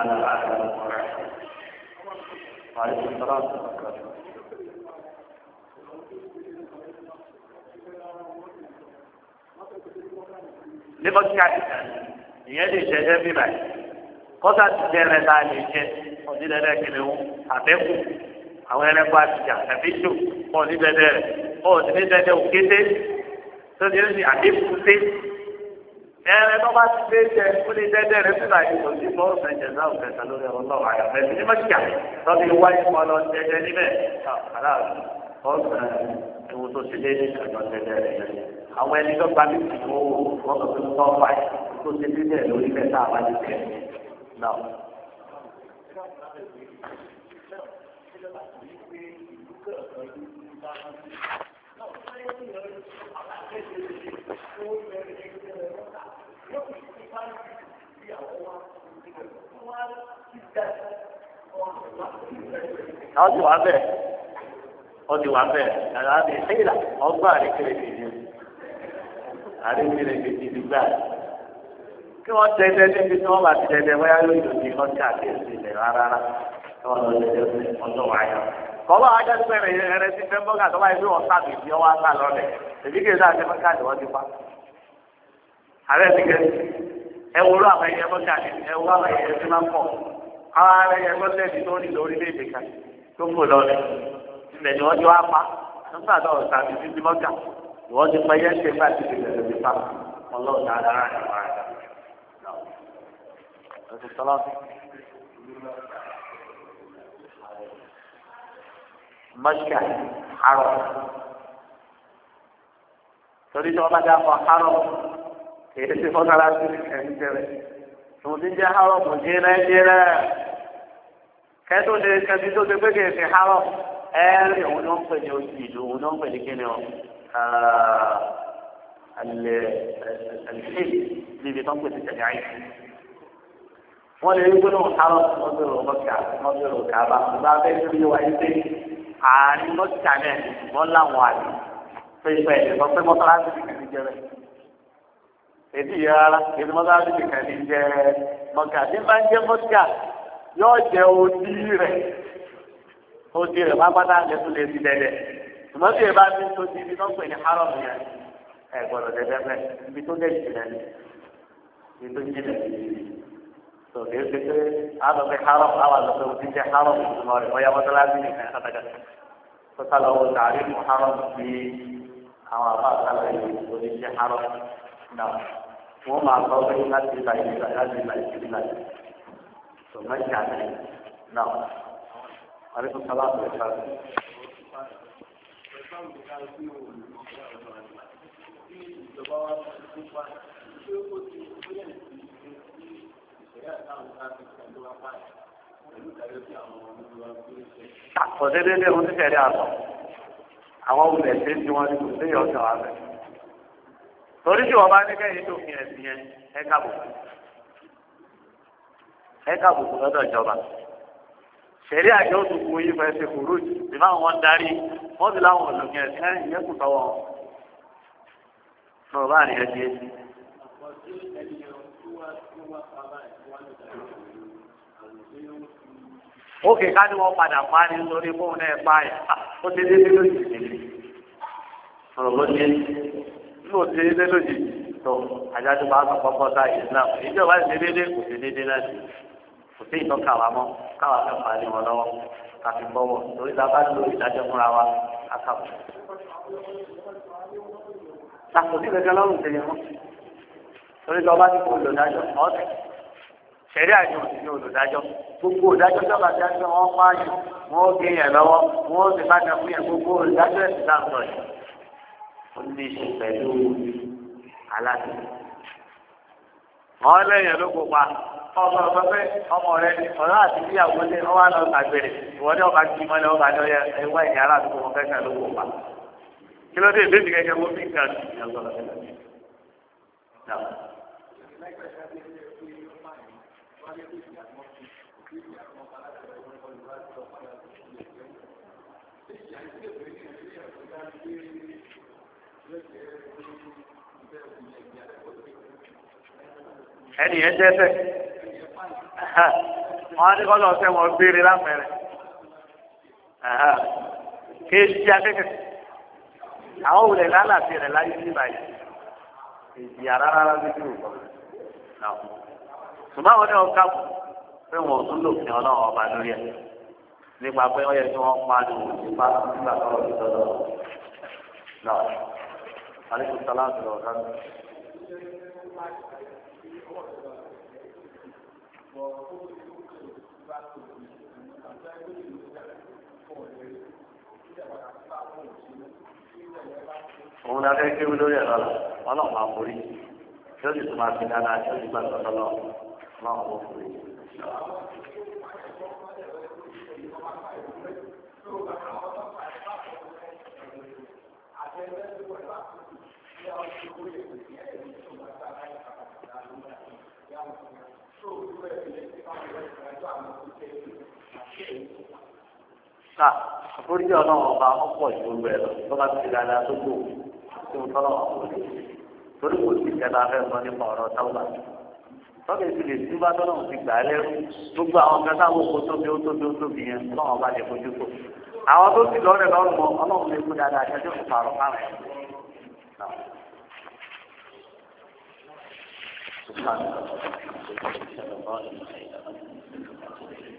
níbo tí a ti tẹ̀ ìyẹn lè jẹ́ ẹbí báyìí kọ́sà ti jẹ́ ẹrẹ́ tá a lè jẹ́ ọ̀dídẹ́rẹ́ kìnìún àbẹ́kù àwọn ẹlẹ́kọ̀ọ́ àtijọ́ àbí jò ọ̀dídẹ́rẹ́ rẹ̀ ọ̀dídẹ́rẹ́ òkété tó ti ń sìn àdékùté ẹrẹ́ tó bá ti dé jẹ ó lè dẹ́dẹ́ rẹ̀ sílá yìí kò sí mọ́ ọ̀sẹ̀ jẹ̀ náà kẹta lórí ọlọ́wọ́ àyàfẹ́ ní mọ́tíkà lọ́bí wáyé kọ́ lọ jẹjẹ níbẹ̀ ọ̀sẹ̀ ewu tó ti lé ní ìkàjọ jẹjẹ rẹ̀ yẹn àwọn ẹni tó gba bí kì í wọ́n wọ́n kò tó tọ́ fáì tó ti dé bẹ́ẹ̀ lórí mẹ́ta àbájú tẹ̀ náà. àwọn ti wà bẹ́ẹ̀ wọ́n ti wà bẹ́ẹ̀ ẹ̀rọ àti ìṣẹ́yìnlá ọgbà àríkèrè kìíní àríkèrè kìíní gbà kí wọ́n tẹ́tẹ́ níbi tí wọ́n bá ti tẹ́tẹ́ bóyá yóò yóò di kọ́ńtà àti èsì ilẹ̀ rárá kí wọ́n lọ tẹ́tẹ́ ọjọ́ wáyà. kọ́lá ajá ti bẹ̀rẹ̀ ẹrẹ ti fẹ́ bọ́gà tó báyìí bí wọ́n sábì tí wọ́n wá sá lọ́lẹ̀ èmi kì í sáà ti mọ́kà ni wọ́n ti pa. ààrẹ ti kẹ́ ẹ wúrọ̀ àwọn ẹyẹ mọ́kà ni ẹ wúrọ̀ àwọn ẹyẹ ti máa ń pọ̀ àwọn ará ẹyẹ mọ́tẹ́ẹ̀dì tó ní lórílẹ̀-èdè kan tó ń bò lọ́lẹ̀ ibẹ̀ ni wọ́n jọ wá pa nígbà tó ọ̀sán àti títí mọ́kà ìwọ́n ti pẹ́ yẹ́ ṣe bá ti fi bẹ̀rẹ̀ nípa ọlọ́run dáadáa rẹ̀ wá rẹ̀. mọ́ṣíkà àrọ̀ torí tí wọ́n bá dáa fọ àrọ̀ kìí ṣe fọ́nrán sí ẹni jẹ́rẹ̀ tòun ti jẹ́ àrọ̀ kò jẹ́rẹ́ jẹ́rẹ́ kẹ́tọ́ lè kẹ́tí tó ṣe pé kìí ṣe àrọ̀ ẹ̀ẹ́rì òun ló ń pè ní oṣù ìlú òun ló ń pè ní kíni ọ̀ àlẹ́ níbi tó ń pè ní tẹ̀lé àyè wọ́n lè rí gbólóhùn àrọ̀ wọ́n bẹ̀rù mọ́ṣíkà wọ́n bẹ̀rù kàbá bá bẹ́ẹ̀ tó yẹ wáyé pé àárín mọ́ṣíkà náà wọ́n láwọn àlè pépè ìbọn pé mọ́sálásí ti kàn ní jẹ́ bẹ́ẹ̀. èdè yìí rárá èdè mọ́sálásí ti kàn ní jẹ́ mọ́kà tí bá ń jẹ́ mọ́kà yóò jẹ́ odi rẹ̀ odi rẹ̀ pápátá lẹ́tọ́ lè fi dẹ́dẹ́. ṣùgbọ́n tí ìbá ti tó di ibi tó ń pè ní haram yẹn ẹ̀ gbọ́dọ̀ dẹ́dẹ́ bẹ́ẹ̀ ibi tó dẹ́ jìnà ní ibi tó jìnà ní tó kìí ṣe pé àlọ́fẹ́ haram àwọn àlọ́fẹ́ òtí jẹ́ haram ìtumọ̀ rẹ̀ ọ̀yà mọ́sálásí nìkan kàtàkàtà tó sálọ wọ tààrí fún haram bíi àwọn àbá àtàlẹ̀ yìí oníṣẹ́ àárọ̀ náà wọ́n máa sọ pé láti ìlà ìlà láti ìlà ìlà tó mẹ́ta ní náà àríkú sábà tó lè sáré. Àkọsí dédé ohun tí kẹ̀lé àtọ̀. Àwọn olè ṣe tí wọ́n ti kò sí ọ̀sán wa bẹ̀. Torí tí wọ́n bá ní kẹ́yìn tó fi ẹ̀sìn yẹn ẹ káàbùkù. Ẹ káàbùkù lọ́dọ̀ ìjọba. Ṣẹ̀rí àjọ òtùkù yìí fẹ́ ṣe kúrú jù. Ìbá wọn darí wọ́n ti láwọn olùkẹ́ ẹ̀sìn ẹ̀yìn yẹn kù tọwọ́. Sọ̀rọ̀ bá nìyẹn di èsì. Ókè ká ní wọ́n padà pa ní nítorí fóun náà pa ẹ̀ ó ti dé lójijì ọ̀rọ̀ ló dé nígbà tí dé lójijì tó àjájú bá sọ kọ́kọ́ sáà Islam ìjọba ti dé dédé kò sí dédé náà sí kò sí ìtọ́ka wa mọ́ káwa fẹ́ pa ní wọn lọ́wọ́ ká fi bọ́wọ́ torí ta bá lo ìdájọ́ fúnra wa ká kàwé. Sàkóso gẹ́gẹ́ lọ́rùn tẹ̀lé wọn torí tí wọ́n bá ti kó olùdájọ́ ọ̀tẹ̀ ṣẹ̀rí àjọ òṣìṣẹ́ olùdájọ́ gbogbo olùdájọ́ sábà dájọ́ wọn pààyàn wọn ó gé yẹn lọ́wọ́ wọn ó sì bá dà fún yẹn gbogbo olùdájọ́ ẹ̀sìn dáńtọ̀ yìí ó ní í ṣe pẹ̀lú aláṣẹ. wọn lẹ́yìn ló kópa ọmọ ọmọ pé ọmọ rẹ ọ̀rọ̀ àti ìyàwó lé ọwọ́ àná àgbèrè ìwọ́dẹ ọba kí mọ́lẹ̀ ọba ní ọyẹ ẹwà ìyá aládùúgbò wọn fẹ́ẹ́ ló kópa. kí ló dé ìbéèrè gẹ́gẹ́ bó fi ń kàn ẹnì yẹn dẹ́ṣẹ̀ wọn á ní kọ́ lọ sẹ́ wọn béèrè lápẹ̀rẹ̀ kéèjì akẹ́kẹ́ àwọn òwúrẹ lálàsì rẹ láyé ní báyìí èjì àrárá lójú òkọ náà ṣùgbọ́n àwọn ní ọ̀gá pé wọn ò tún lò fún ọlọ́run ọba lórí ẹ̀ nípa pé wọ́n yẹ kí wọ́n pa ní òṣìṣẹ́ nígbà tó lọ sí lọ́dọ̀ náà aleykum salaam tó lọ sáré. òun náà fẹ́ kéwì lórí ẹ̀rọ la ọlọ́run máa forí tí ó sì tún máa fi dáadáa tí ó sì gbà tọ́tọ́ lọ ọlọ́run kò forí. Ká àforíjì ọlọ́run ọba ọ̀pọ̀ ìgbòho ẹ̀ lọ tó bá ti dáadáa tó gbò tí mo tọ́lọ̀ ọ̀pọ̀ torí kò sí ìjẹta fẹ́ sọ nípa ọ̀rọ̀ táwọn tọ́lẹ̀ ti lè tún bá tọ́lọ̀ ti gbà á lẹ́rú gbogbo àwọn kan táwọn oko tóbi ó tóbi ó tóbi yẹn ọlọ́run ọba lè fojú kò àwọn tó ti lọ́rẹ̀ lọ́rùn mọ́ ọlọ́run lè kú dáadáa ṣẹ́jú kò pààrọ̀ fáwọn ẹ̀. Subhanahu wa ta'ala.